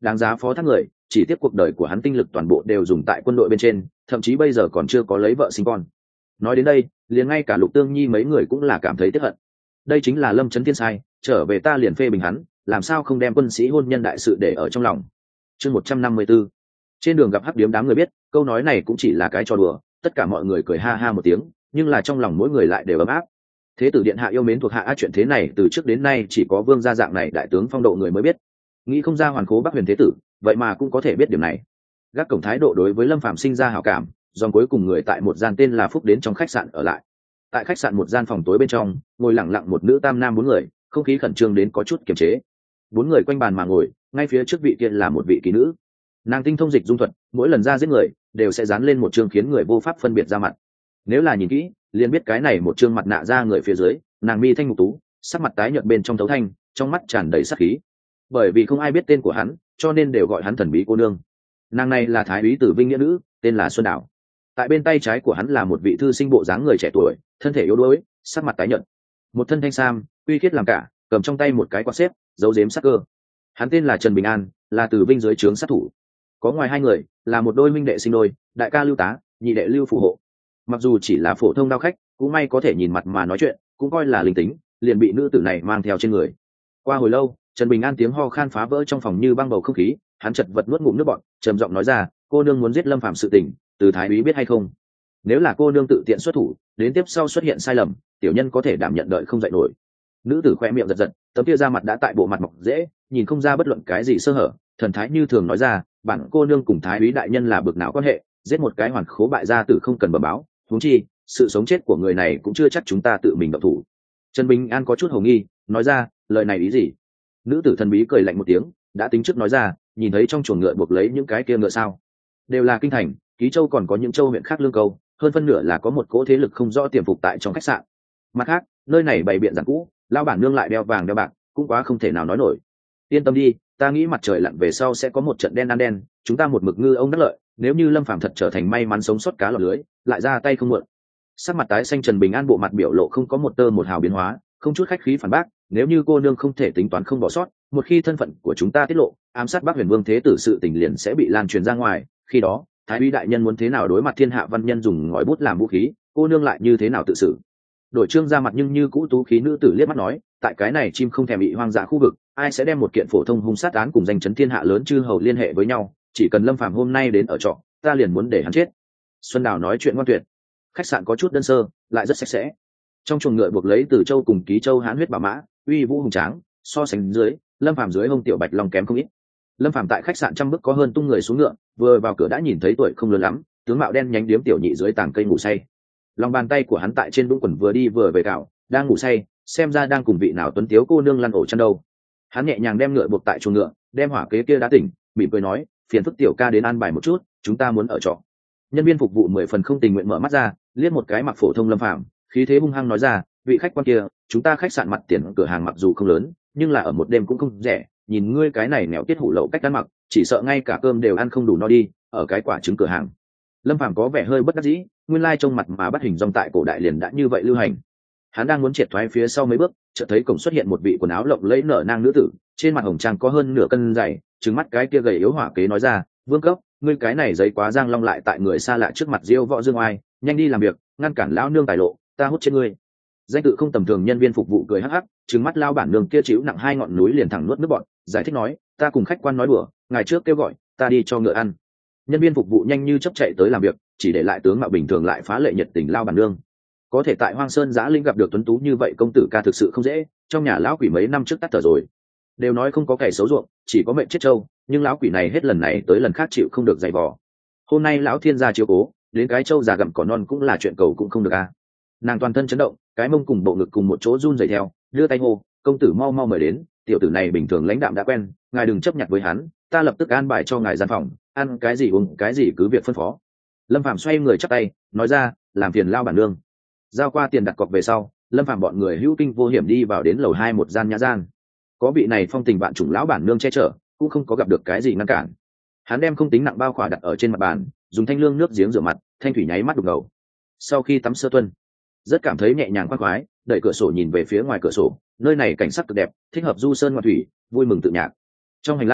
[SPEAKER 1] đáng giá phó thác người, chỉ tiếc cuộc đời của hắn tinh lực toàn bộ đều dùng tại quân đội bên trên, thậm chí bây giờ còn chưa có lấy vợ sinh con. Nói đến đây, liền ngay cả Lục Tương Nhi mấy người cũng là cảm thấy tiếc hận. Đây chính là Lâm Chấn Thiên sai, trở về ta liền phê bình hắn, làm sao không đem quân sĩ hôn nhân đại sự để ở trong lòng. Chương một trăm năm mươi 154. Trên đường gặp hắc điếm đám người biết, câu nói này cũng chỉ là cái trò đùa, tất cả mọi người cười ha ha một tiếng, nhưng là trong lòng mỗi người lại đều ấm áp. Thế tử điện hạ yêu mến thuộc hạ á, chuyện thế này từ trước đến nay chỉ có vương gia dạng này đại tướng phong độ người mới biết. Nghĩ không ra hoàn khố Bắc Huyền thế tử, vậy mà cũng có thể biết điểm này. Gác cổng thái độ đối với Lâm Phàm sinh ra hảo cảm, dòng cuối cùng người tại một gian tên là Phúc đến trong khách sạn ở lại. Tại khách sạn một gian phòng tối bên trong, ngồi lặng lặng một nữ tam nam bốn người, không khí khẩn trương đến có chút kiềm chế. Bốn người quanh bàn mà ngồi, ngay phía trước vị kia là một vị kỳ nữ. Nàng tinh thông dịch dung thuật, mỗi lần ra giết người đều sẽ dán lên một chương khiến người vô pháp phân biệt ra mặt. Nếu là nhìn kỹ, liền biết cái này một chương mặt nạ ra người phía dưới, nàng mi thanh mục tú, sắc mặt tái nhợt bên trong thấu thanh, trong mắt tràn đầy sát khí. Bởi vì không ai biết tên của hắn, cho nên đều gọi hắn thần bí cô nương. Nàng này là thái úy Tử Vinh nghĩa nữ, tên là Xuân Đào. Tại bên tay trái của hắn là một vị thư sinh bộ dáng người trẻ tuổi, thân thể yếu đuối, sắc mặt tái nhợt, một thân thanh sam, uy khiết làm cả, cầm trong tay một cái quạt xếp, giấu giếm sắc cơ. Hắn tên là Trần Bình An, là Tử Vinh dưới trướng sát thủ. Có ngoài hai người, là một đôi minh đệ sinh đôi, đại ca Lưu Tá, nhị đệ Lưu Phù Hộ. Mặc dù chỉ là phổ thông đao khách, cũng may có thể nhìn mặt mà nói chuyện, cũng coi là linh tính, liền bị nữ tử này mang theo trên người. Qua hồi lâu, Trần Bình An tiếng ho khan phá vỡ trong phòng như băng bầu không khí, hắn chật vật nuốt ngụm nước bọt, trầm giọng nói ra, cô nương muốn giết Lâm Phàm sự tình, từ thái úy biết hay không? Nếu là cô nương tự tiện xuất thủ, đến tiếp sau xuất hiện sai lầm, tiểu nhân có thể đảm nhận đợi không dậy nổi. Nữ tử khoe miệng giật giật, tấm kia da mặt đã tại bộ mặt mọc dễ, nhìn không ra bất luận cái gì sơ hở, thần thái như thường nói ra, bản cô nương cùng thái úy đại nhân là bực nào quan hệ, giết một cái hoàn khố bại gia tử không cần bẩm báo, huống chi sự sống chết của người này cũng chưa chắc chúng ta tự mình động thủ. Trần Bình An có chút hồ nghi, nói ra, lời này ý gì? Nữ tử thần bí cười lạnh một tiếng, đã tính trước nói ra, nhìn thấy trong chuồng ngựa buộc lấy những cái kia ngựa sao? Đều là kinh thành, Ký Châu còn có những châu huyện khác lương câu, hơn phân nửa là có một cỗ thế lực không rõ tiềm phục tại trong khách sạn. Mặt khác, nơi này bày biện giản cũ, lao bản nương lại đeo vàng đeo bạc, cũng quá không thể nào nói nổi. Yên tâm đi, ta nghĩ mặt trời lặn về sau sẽ có một trận đen ăn đen, chúng ta một mực ngư ông đắc lợi, nếu như Lâm Phàm thật trở thành may mắn sống sót cá lọt lưới, lại ra tay không muộn. Sắc mặt tái xanh Trần Bình An bộ mặt biểu lộ không có một tơ một hào biến hóa, không chút khách khí phản bác, nếu như cô nương không thể tính toán không bỏ sót, một khi thân phận của chúng ta tiết lộ, ám sát Bắc Huyền Vương thế tử sự tình liền sẽ bị lan truyền ra ngoài, khi đó, thái úy đại nhân muốn thế nào đối mặt thiên hạ văn nhân dùng ngòi bút làm vũ khí, cô nương lại như thế nào tự xử? Đổi trương ra mặt nhưng như cũ tú khí nữ tử liếc mắt nói, tại cái này chim không thèm bị hoang dã khu vực, ai sẽ đem một kiện phổ thông hung sát án cùng danh chấn thiên hạ lớn chư hầu liên hệ với nhau, chỉ cần Lâm Phàm hôm nay đến ở trọ, ta liền muốn để hắn chết. Xuân Đào nói chuyện ngoan tuyệt. Khách sạn có chút đơn sơ, lại rất sạch sẽ. Trong chuồng ngựa buộc lấy Từ Châu cùng Ký Châu hán huyết bảo mã, uy vũ hùng tráng, so sánh dưới, Lâm Phàm dưới hông tiểu bạch long kém không ít. Lâm Phàm tại khách sạn trăm bước có hơn tung người xuống ngựa, vừa vào cửa đã nhìn thấy tuổi không lớn lắm, tướng mạo đen nhánh điếm tiểu nhị dưới tảng cây ngủ say. Lòng bàn tay của hắn tại trên đũng quần vừa đi vừa về cạo, đang ngủ say, xem ra đang cùng vị nào tuấn tiếu cô nương lăn ổ chăn đâu. Hắn nhẹ nhàng đem ngựa buộc tại chuồng ngựa, đem hỏa kế kia đã tỉnh, mỉm cười nói, phiền phức tiểu ca đến an bài một chút, chúng ta muốn ở trọ. Nhân viên phục vụ mười phần không tình nguyện mở mắt ra, liếc một cái mặc phổ thông Lâm Phàm, khí thế hung hăng nói ra, vị khách quan kia, chúng ta khách sạn mặt tiền cửa hàng mặc dù không lớn, nhưng là ở một đêm cũng không rẻ, nhìn ngươi cái này nghèo tiết hủ lậu cách ăn mặc, chỉ sợ ngay cả cơm đều ăn không đủ no đi, ở cái quả trứng cửa hàng. Lâm Phàm có vẻ hơi bất đắc dĩ, nguyên lai trông mặt mà bắt hình dong tại cổ đại liền đã như vậy lưu hành. Hắn đang muốn triệt thoái phía sau mấy bước, chợt thấy cổng xuất hiện một vị quần áo lộng lẫy nở nang nữ tử, trên mặt hồng trang có hơn nửa cân dày, trừng mắt cái kia gầy yếu hỏa kế nói ra, Vương Cốc, ngươi cái này giấy quá giang long lại tại người xa lạ trước mặt diêu võ dương oai, nhanh đi làm việc, ngăn cản lão nương tài lộ, ta hút chết ngươi. Danh tự không tầm thường nhân viên phục vụ cười hắc hắc, trừng mắt lao bản nương kia chịu nặng hai ngọn núi liền thẳng nuốt nước bọt, giải thích nói, ta cùng khách quan nói đùa, ngày trước kêu gọi, ta đi cho ngựa ăn. Nhân viên phục vụ nhanh như chấp chạy tới làm việc, chỉ để lại tướng mạo bình thường lại phá lệ nhiệt tình lao bản nương. Có thể tại Hoang Sơn Giã Linh gặp được tuấn tú như vậy công tử ca thực sự không dễ, trong nhà lão quỷ mấy năm trước tắt thở rồi. Đều nói không có kẻ xấu ruộng, chỉ có mệnh chết trâu, nhưng lão quỷ này hết lần này tới lần khác chịu không được dày vò. Hôm nay lão thiên gia chiếu cố, đến cái trâu già gặm cỏ non cũng là chuyện cầu cũng không được a. À. Nàng toàn thân chấn động, cái mông cùng bộ ngực cùng một chỗ run rẩy theo, đưa tay hô, công tử mau mau mời đến, tiểu tử này bình thường lãnh đạm đã quen, ngài đừng chấp nhặt với hắn, ta lập tức an bài cho ngài gian phòng, ăn cái gì uống cái gì cứ việc phân phó. Lâm Phàm xoay người chắp tay, nói ra, làm phiền lao bản nương. Giao qua tiền đặt cọc về sau, Lâm Phàm bọn người hữu kinh vô hiểm đi vào đến lầu hai một gian nhã gian. Có vị này phong tình vạn chủng lão bản nương che chở, cũng không có gặp được cái gì ngăn cản. Hắn đem không tính nặng bao khỏa đặt ở trên mặt bàn, dùng thanh lương nước giếng rửa mặt, thanh thủy nháy mắt đục ngầu. Sau khi tắm sơ tuân, rất cảm thấy nhẹ nhàng khoan khoái, đẩy cửa sổ nhìn về phía ngoài cửa sổ, nơi này cảnh sắc cực đẹp, thích hợp du sơn ngoạn thủy, vui mừng tự nhạc. Trong hành lang,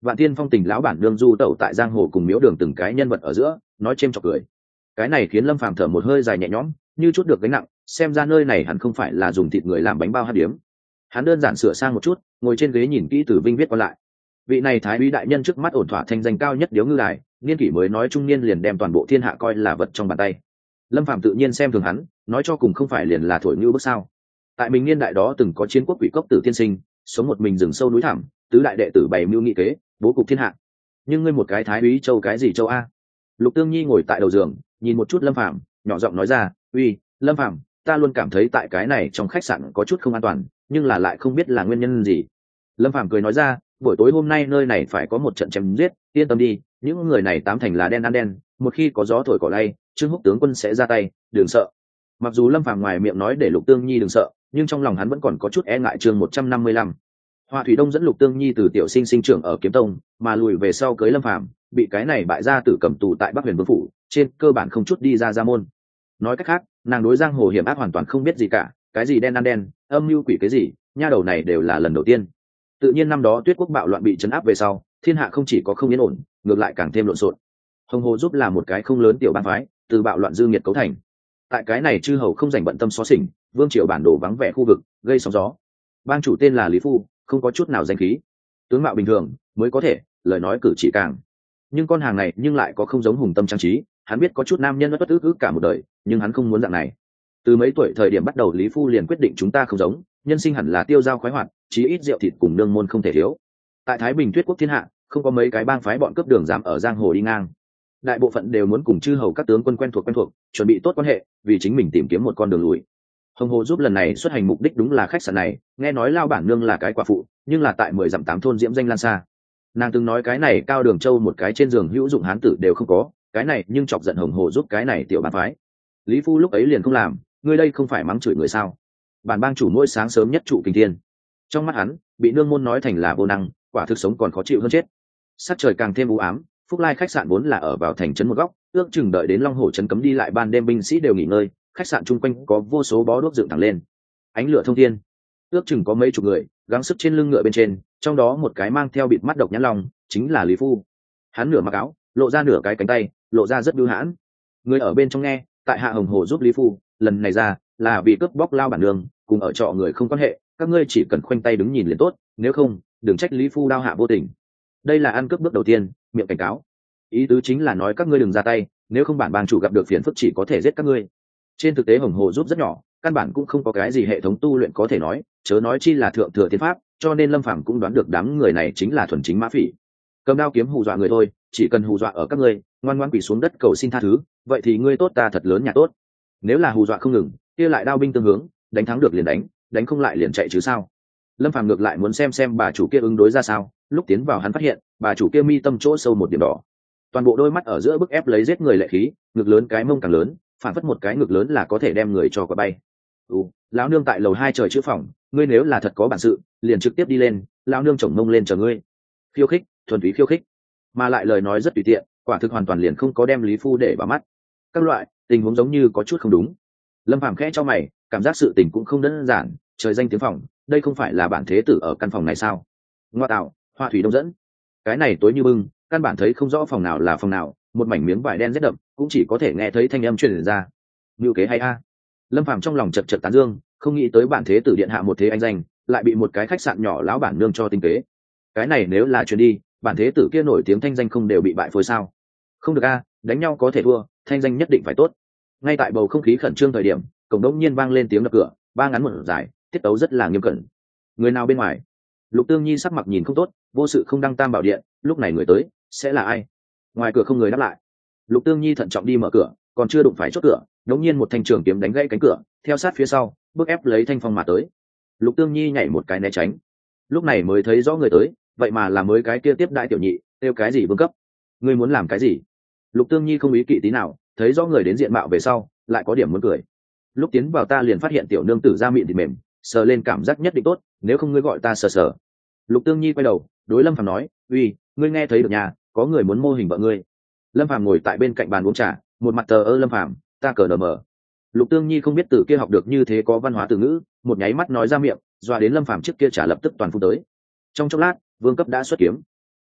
[SPEAKER 1] Vạn Tiên Phong tình lão bản nương du tẩu tại giang hồ cùng miếu đường từng cái nhân vật ở giữa, nói chêm chọc cười. Cái này khiến Lâm Phàm thở một hơi dài nhẹ nhõm, như chút được gánh nặng, xem ra nơi này hẳn không phải là dùng thịt người làm bánh bao hát điếm. Hắn đơn giản sửa sang một chút, ngồi trên ghế nhìn kỹ Tử Vinh viết qua lại. Vị này thái úy đại nhân trước mắt ổn thỏa thanh danh cao nhất điếu ngư đài, niên kỷ mới nói trung niên liền đem toàn bộ thiên hạ coi là vật trong bàn tay. Lâm Phàm tự nhiên xem thường hắn, nói cho cùng không phải liền là thổi như bước sao. Tại mình niên đại đó từng có chiến quốc quỷ cốc Tử tiên sinh, sống một mình rừng sâu núi thẳm, tứ đại đệ tử bày mưu nghị kế, bố cục thiên hạ. Nhưng ngươi một cái thái úy châu cái gì châu a? Lục Tương Nhi ngồi tại đầu giường, nhìn một chút Lâm Phàm, nhỏ giọng nói ra, uy, Lâm Phàm, ta luôn cảm thấy tại cái này trong khách sạn có chút không an toàn, nhưng là lại không biết là nguyên nhân gì. Lâm Phàm cười nói ra, buổi tối hôm nay nơi này phải có một trận chém giết, yên tâm đi, những người này tám thành là đen ăn đen, một khi có gió thổi cỏ lay, Trương Húc tướng quân sẽ ra tay, đừng sợ. Mặc dù Lâm Phàm ngoài miệng nói để Lục Tương Nhi đừng sợ, nhưng trong lòng hắn vẫn còn có chút e ngại. Chương một trăm năm mươi lăm. Hoa Thủy Đông dẫn Lục Tương Nhi từ tiểu sinh sinh trưởng ở Kiếm Tông, mà lùi về sau cưới Lâm Phàm, bị cái này bại gia tử cầm tù tại Bắc Huyền Vương phủ, trên cơ bản không chút đi ra gia môn. Nói cách khác, nàng đối giang hồ hiểm ác hoàn toàn không biết gì cả, cái gì đen ăn đen, âm mưu quỷ cái gì, nha đầu này đều là lần đầu tiên. Tự nhiên năm đó Tuyết Quốc bạo loạn bị trấn áp về sau, thiên hạ không chỉ có không yên ổn, ngược lại càng thêm lộn xộn. Hồng Hồ giúp là một cái không lớn tiểu bang phái, từ bạo loạn dư nghiệt cấu thành. Tại cái này chư hầu không dành bận tâm xó xỉnh, vương triều bản đồ vắng vẻ khu vực, gây sóng gió. Bang chủ tên là Lý Phu, không có chút nào danh khí, tướng mạo bình thường mới có thể, lời nói cử chỉ càng. Nhưng con hàng này nhưng lại có không giống hùng tâm trang trí, hắn biết có chút nam nhân bất ức ức cả một đời, nhưng hắn không muốn dạng này. Từ mấy tuổi thời điểm bắt đầu Lý Phu liền quyết định chúng ta không giống, nhân sinh hẳn là tiêu dao khoái hoạt, chí ít rượu thịt cùng nương môn không thể thiếu. Tại Thái Bình Tuyết Quốc thiên hạ, không có mấy cái bang phái bọn cướp đường dám ở giang hồ đi ngang. Đại bộ phận đều muốn cùng chư hầu các tướng quân quen thuộc quen thuộc, chuẩn bị tốt quan hệ, vì chính mình tìm kiếm một con đường lùi. Hồng Hồ giúp lần này xuất hành mục đích đúng là khách sạn này, nghe nói lao bản nương là cái quả phụ, nhưng là tại mười dặm tám thôn diễm danh lan xa. Nàng từng nói cái này Cao Đường Châu một cái trên giường hữu dụng hán tử đều không có, cái này nhưng chọc giận Hồng Hồ giúp cái này tiểu bang phái. Lý Phu lúc ấy liền không làm, ngươi đây không phải mắng chửi người sao? Bản bang chủ mỗi sáng sớm nhất trụ kinh thiên. Trong mắt hắn, bị nương môn nói thành là vô năng, quả thực sống còn khó chịu hơn chết. Sắc trời càng thêm u ám, Phúc Lai khách sạn vốn là ở vào thành trấn một góc, ước chừng đợi đến Long Hổ trấn cấm đi lại ban đêm binh sĩ đều nghỉ ngơi, khách sạn chung quanh có vô số bó đuốc dựng thẳng lên, ánh lửa thông thiên. Ước chừng có mấy chục người gắng sức trên lưng ngựa bên trên, trong đó một cái mang theo bịt mắt độc nhãn long, chính là Lý Phu. Hắn nửa mặc áo, lộ ra nửa cái cánh tay, lộ ra rất bưu hãn. Người ở bên trong nghe, tại hạ Hồng Hồ giúp Lý Phu, lần này ra là vì cướp bóc lao bản nương, cùng ở trọ người không quan hệ, các ngươi chỉ cần khoanh tay đứng nhìn liền tốt, nếu không, đừng trách Lý Phu đao hạ vô tình. Đây là ăn cướp bước đầu tiên, miệng cảnh cáo. Ý tứ chính là nói các ngươi đừng ra tay, nếu không bản bang chủ gặp được phiền phức chỉ có thể giết các ngươi. Trên thực tế Hồng Hồ giúp rất nhỏ, căn bản cũng không có cái gì hệ thống tu luyện có thể nói, chớ nói chi là thượng thừa thiên pháp, cho nên Lâm Phàm cũng đoán được đám người này chính là thuần chính mã phỉ. Cầm đao kiếm hù dọa người thôi, chỉ cần hù dọa ở các ngươi, ngoan ngoãn quỳ xuống đất cầu xin tha thứ, vậy thì ngươi tốt ta thật lớn nhà tốt. Nếu là hù dọa không ngừng, kia lại đao binh tương hướng, đánh thắng được liền đánh, đánh không lại liền chạy chứ sao. Lâm Phàm ngược lại muốn xem xem bà chủ kia ứng đối ra sao, lúc tiến vào hắn phát hiện, bà chủ kia mi tâm chỗ sâu một điểm đỏ. Toàn bộ đôi mắt ở giữa bức ép lấy giết người lệ khí, ngực lớn cái mông càng lớn, phản phất một cái ngực lớn là có thể đem người cho quả bay. Ừ, lão nương tại lầu hai trời chữa phòng, ngươi nếu là thật có bản sự, liền trực tiếp đi lên, lão nương chồng mông lên chờ ngươi. Khiêu khích, thuần túy khiêu khích, mà lại lời nói rất tùy tiện, quả thực hoàn toàn liền không có đem Lý Phu để vào mắt. Các loại tình huống giống như có chút không đúng. Lâm Phàm khẽ cho mày, cảm giác sự tình cũng không đơn giản, trời danh tiếng phòng, đây không phải là bản thế tử ở căn phòng này sao? Ngoa tạo, Hoa Thủy Đông dẫn, cái này tối như bưng, căn bản thấy không rõ phòng nào là phòng nào, một mảnh miếng vải đen rất đậm, cũng chỉ có thể nghe thấy thanh âm truyền ra. Ngưu kế hay a. Lâm Phàm trong lòng chật chật tán dương, không nghĩ tới bản thế tử điện hạ một thế anh danh, lại bị một cái khách sạn nhỏ lão bản nương cho tinh kế. Cái này nếu là truyền đi, bản thế tử kia nổi tiếng thanh danh không đều bị bại phôi sao? Không được a, đánh nhau có thể thua, thanh danh nhất định phải tốt. Ngay tại bầu không khí khẩn trương thời điểm, cổng đống nhiên vang lên tiếng đập cửa, ba ngắn một dài, tiết tấu rất là nghiêm cẩn. Người nào bên ngoài? Lục Tương Nhi sắc mặt nhìn không tốt, vô sự không đăng tam bảo điện, lúc này người tới sẽ là ai? Ngoài cửa không người đáp lại. Lục Tương Nhi thận trọng đi mở cửa, còn chưa đụng phải chốt cửa, đống nhiên một thanh trường kiếm đánh gãy cánh cửa, theo sát phía sau, bước ép lấy thanh phong mà tới. Lục Tương Nhi nhảy một cái né tránh, lúc này mới thấy rõ người tới, vậy mà là mới cái kia tiếp đại tiểu nhị, kêu cái gì vương cấp? Ngươi muốn làm cái gì? Lục Tương Nhi không ý kỵ tí nào, thấy rõ người đến diện mạo về sau, lại có điểm muốn cười. Lúc tiến vào ta liền phát hiện tiểu nương tử da mịn thịt mềm, sờ lên cảm giác nhất định tốt, nếu không ngươi gọi ta sờ sờ. Lục Tương Nhi quay đầu, đối Lâm Phàm nói, uy, ngươi nghe thấy được nhà, có người muốn mô hình vợ ngươi. Lâm Phàm ngồi tại bên cạnh bàn uống trà, một mặt tờ ơ Lâm Phàm, ta cờ nở mờ. Lục Tương Nhi không biết từ kia học được như thế có văn hóa từ ngữ, một nháy mắt nói ra miệng, dọa đến Lâm Phàm trước kia trả lập tức toàn phun tới. Trong chốc lát, vương cấp đã xuất kiếm.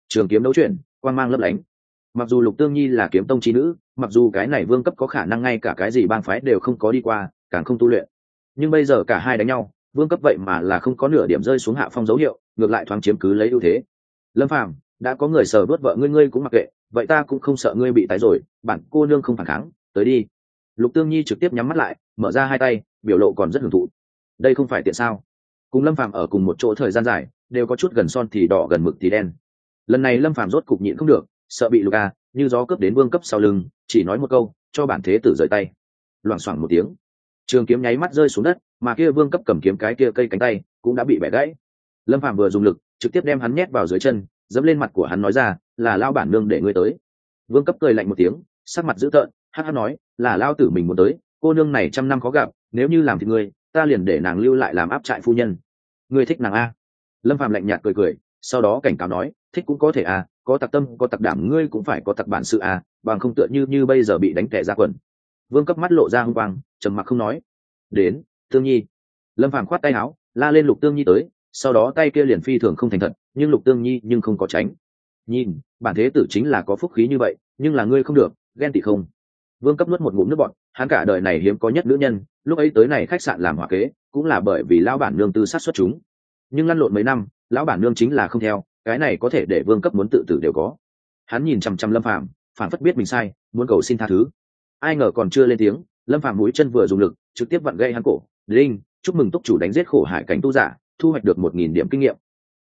[SPEAKER 1] trường kiếm đấu chuyển, quang mang lấp lánh. Mặc dù Lục Tương Nhi là kiếm tông chi nữ, mặc dù cái này vương cấp có khả năng ngay cả cái gì bang phái đều không có đi qua, càng không tu luyện, nhưng bây giờ cả hai đánh nhau, vương cấp vậy mà là không có nửa điểm rơi xuống hạ phong dấu hiệu, ngược lại thoáng chiếm cứ lấy ưu thế. Lâm Phàm, đã có người sờ đuốt vợ ngươi, ngươi cũng mặc kệ, vậy ta cũng không sợ ngươi bị tái rồi, bản cô nương không phản kháng, tới đi. Lục Tương Nhi trực tiếp nhắm mắt lại, mở ra hai tay, biểu lộ còn rất hưởng thụ. Đây không phải tiện sao? Cùng Lâm Phàm ở cùng một chỗ thời gian dài, đều có chút gần son thì đỏ gần mực thì đen. Lần này Lâm Phàm rốt cục nhịn không được, sợ bị Lục A như gió cướp đến vương cấp sau lưng, chỉ nói một câu, cho bản thế tử rời tay. Loảng xoảng một tiếng, trường kiếm nháy mắt rơi xuống đất, mà kia vương cấp cầm kiếm cái kia cây cánh tay cũng đã bị bẻ gãy. Lâm Phàm vừa dùng lực, trực tiếp đem hắn nhét vào dưới chân, dẫm lên mặt của hắn nói ra, là lao bản nương để ngươi tới. Vương cấp cười lạnh một tiếng, sắc mặt dữ tợn, hắc hắc nói, là lao tử mình muốn tới, cô nương này trăm năm khó gặp, nếu như làm thì ngươi, ta liền để nàng lưu lại làm áp trại phu nhân. Ngươi thích nàng a? Lâm Phàm lạnh nhạt cười cười, sau đó cảnh cáo nói, thích cũng có thể a, có tặc tâm có tặc đảm, ngươi cũng phải có tặc bản sự a, bằng không tựa như như bây giờ bị đánh tẻ ra quần. Vương cấp mắt lộ ra hung quang, trầm mặc không nói. Đến, Tương Nhi. Lâm Phàm khoát tay áo, la lên Lục Tương Nhi tới, sau đó tay kia liền phi thường không thành thật, nhưng Lục Tương Nhi nhưng không có tránh. Nhìn, bản thế tử chính là có phúc khí như vậy, nhưng là ngươi không được, ghen tị không? Vương cấp nuốt một ngụm nước bọt, hắn cả đời này hiếm có nhất nữ nhân, lúc ấy tới này khách sạn làm hỏa kế, cũng là bởi vì lão bản nương tư sát xuất chúng. Nhưng lăn lộn mấy năm, lão bản nương chính là không theo, cái này có thể để Vương cấp muốn tự tử đều có. Hắn nhìn chằm chằm Lâm Phàm, phản phất biết mình sai, muốn cầu xin tha thứ. Ai ngờ còn chưa lên tiếng, Lâm Phàm mũi chân vừa dùng lực, trực tiếp vặn gãy hắn cổ. Linh, chúc mừng túc chủ đánh giết khổ hải cảnh tu giả, thu hoạch được một nghìn điểm kinh nghiệm,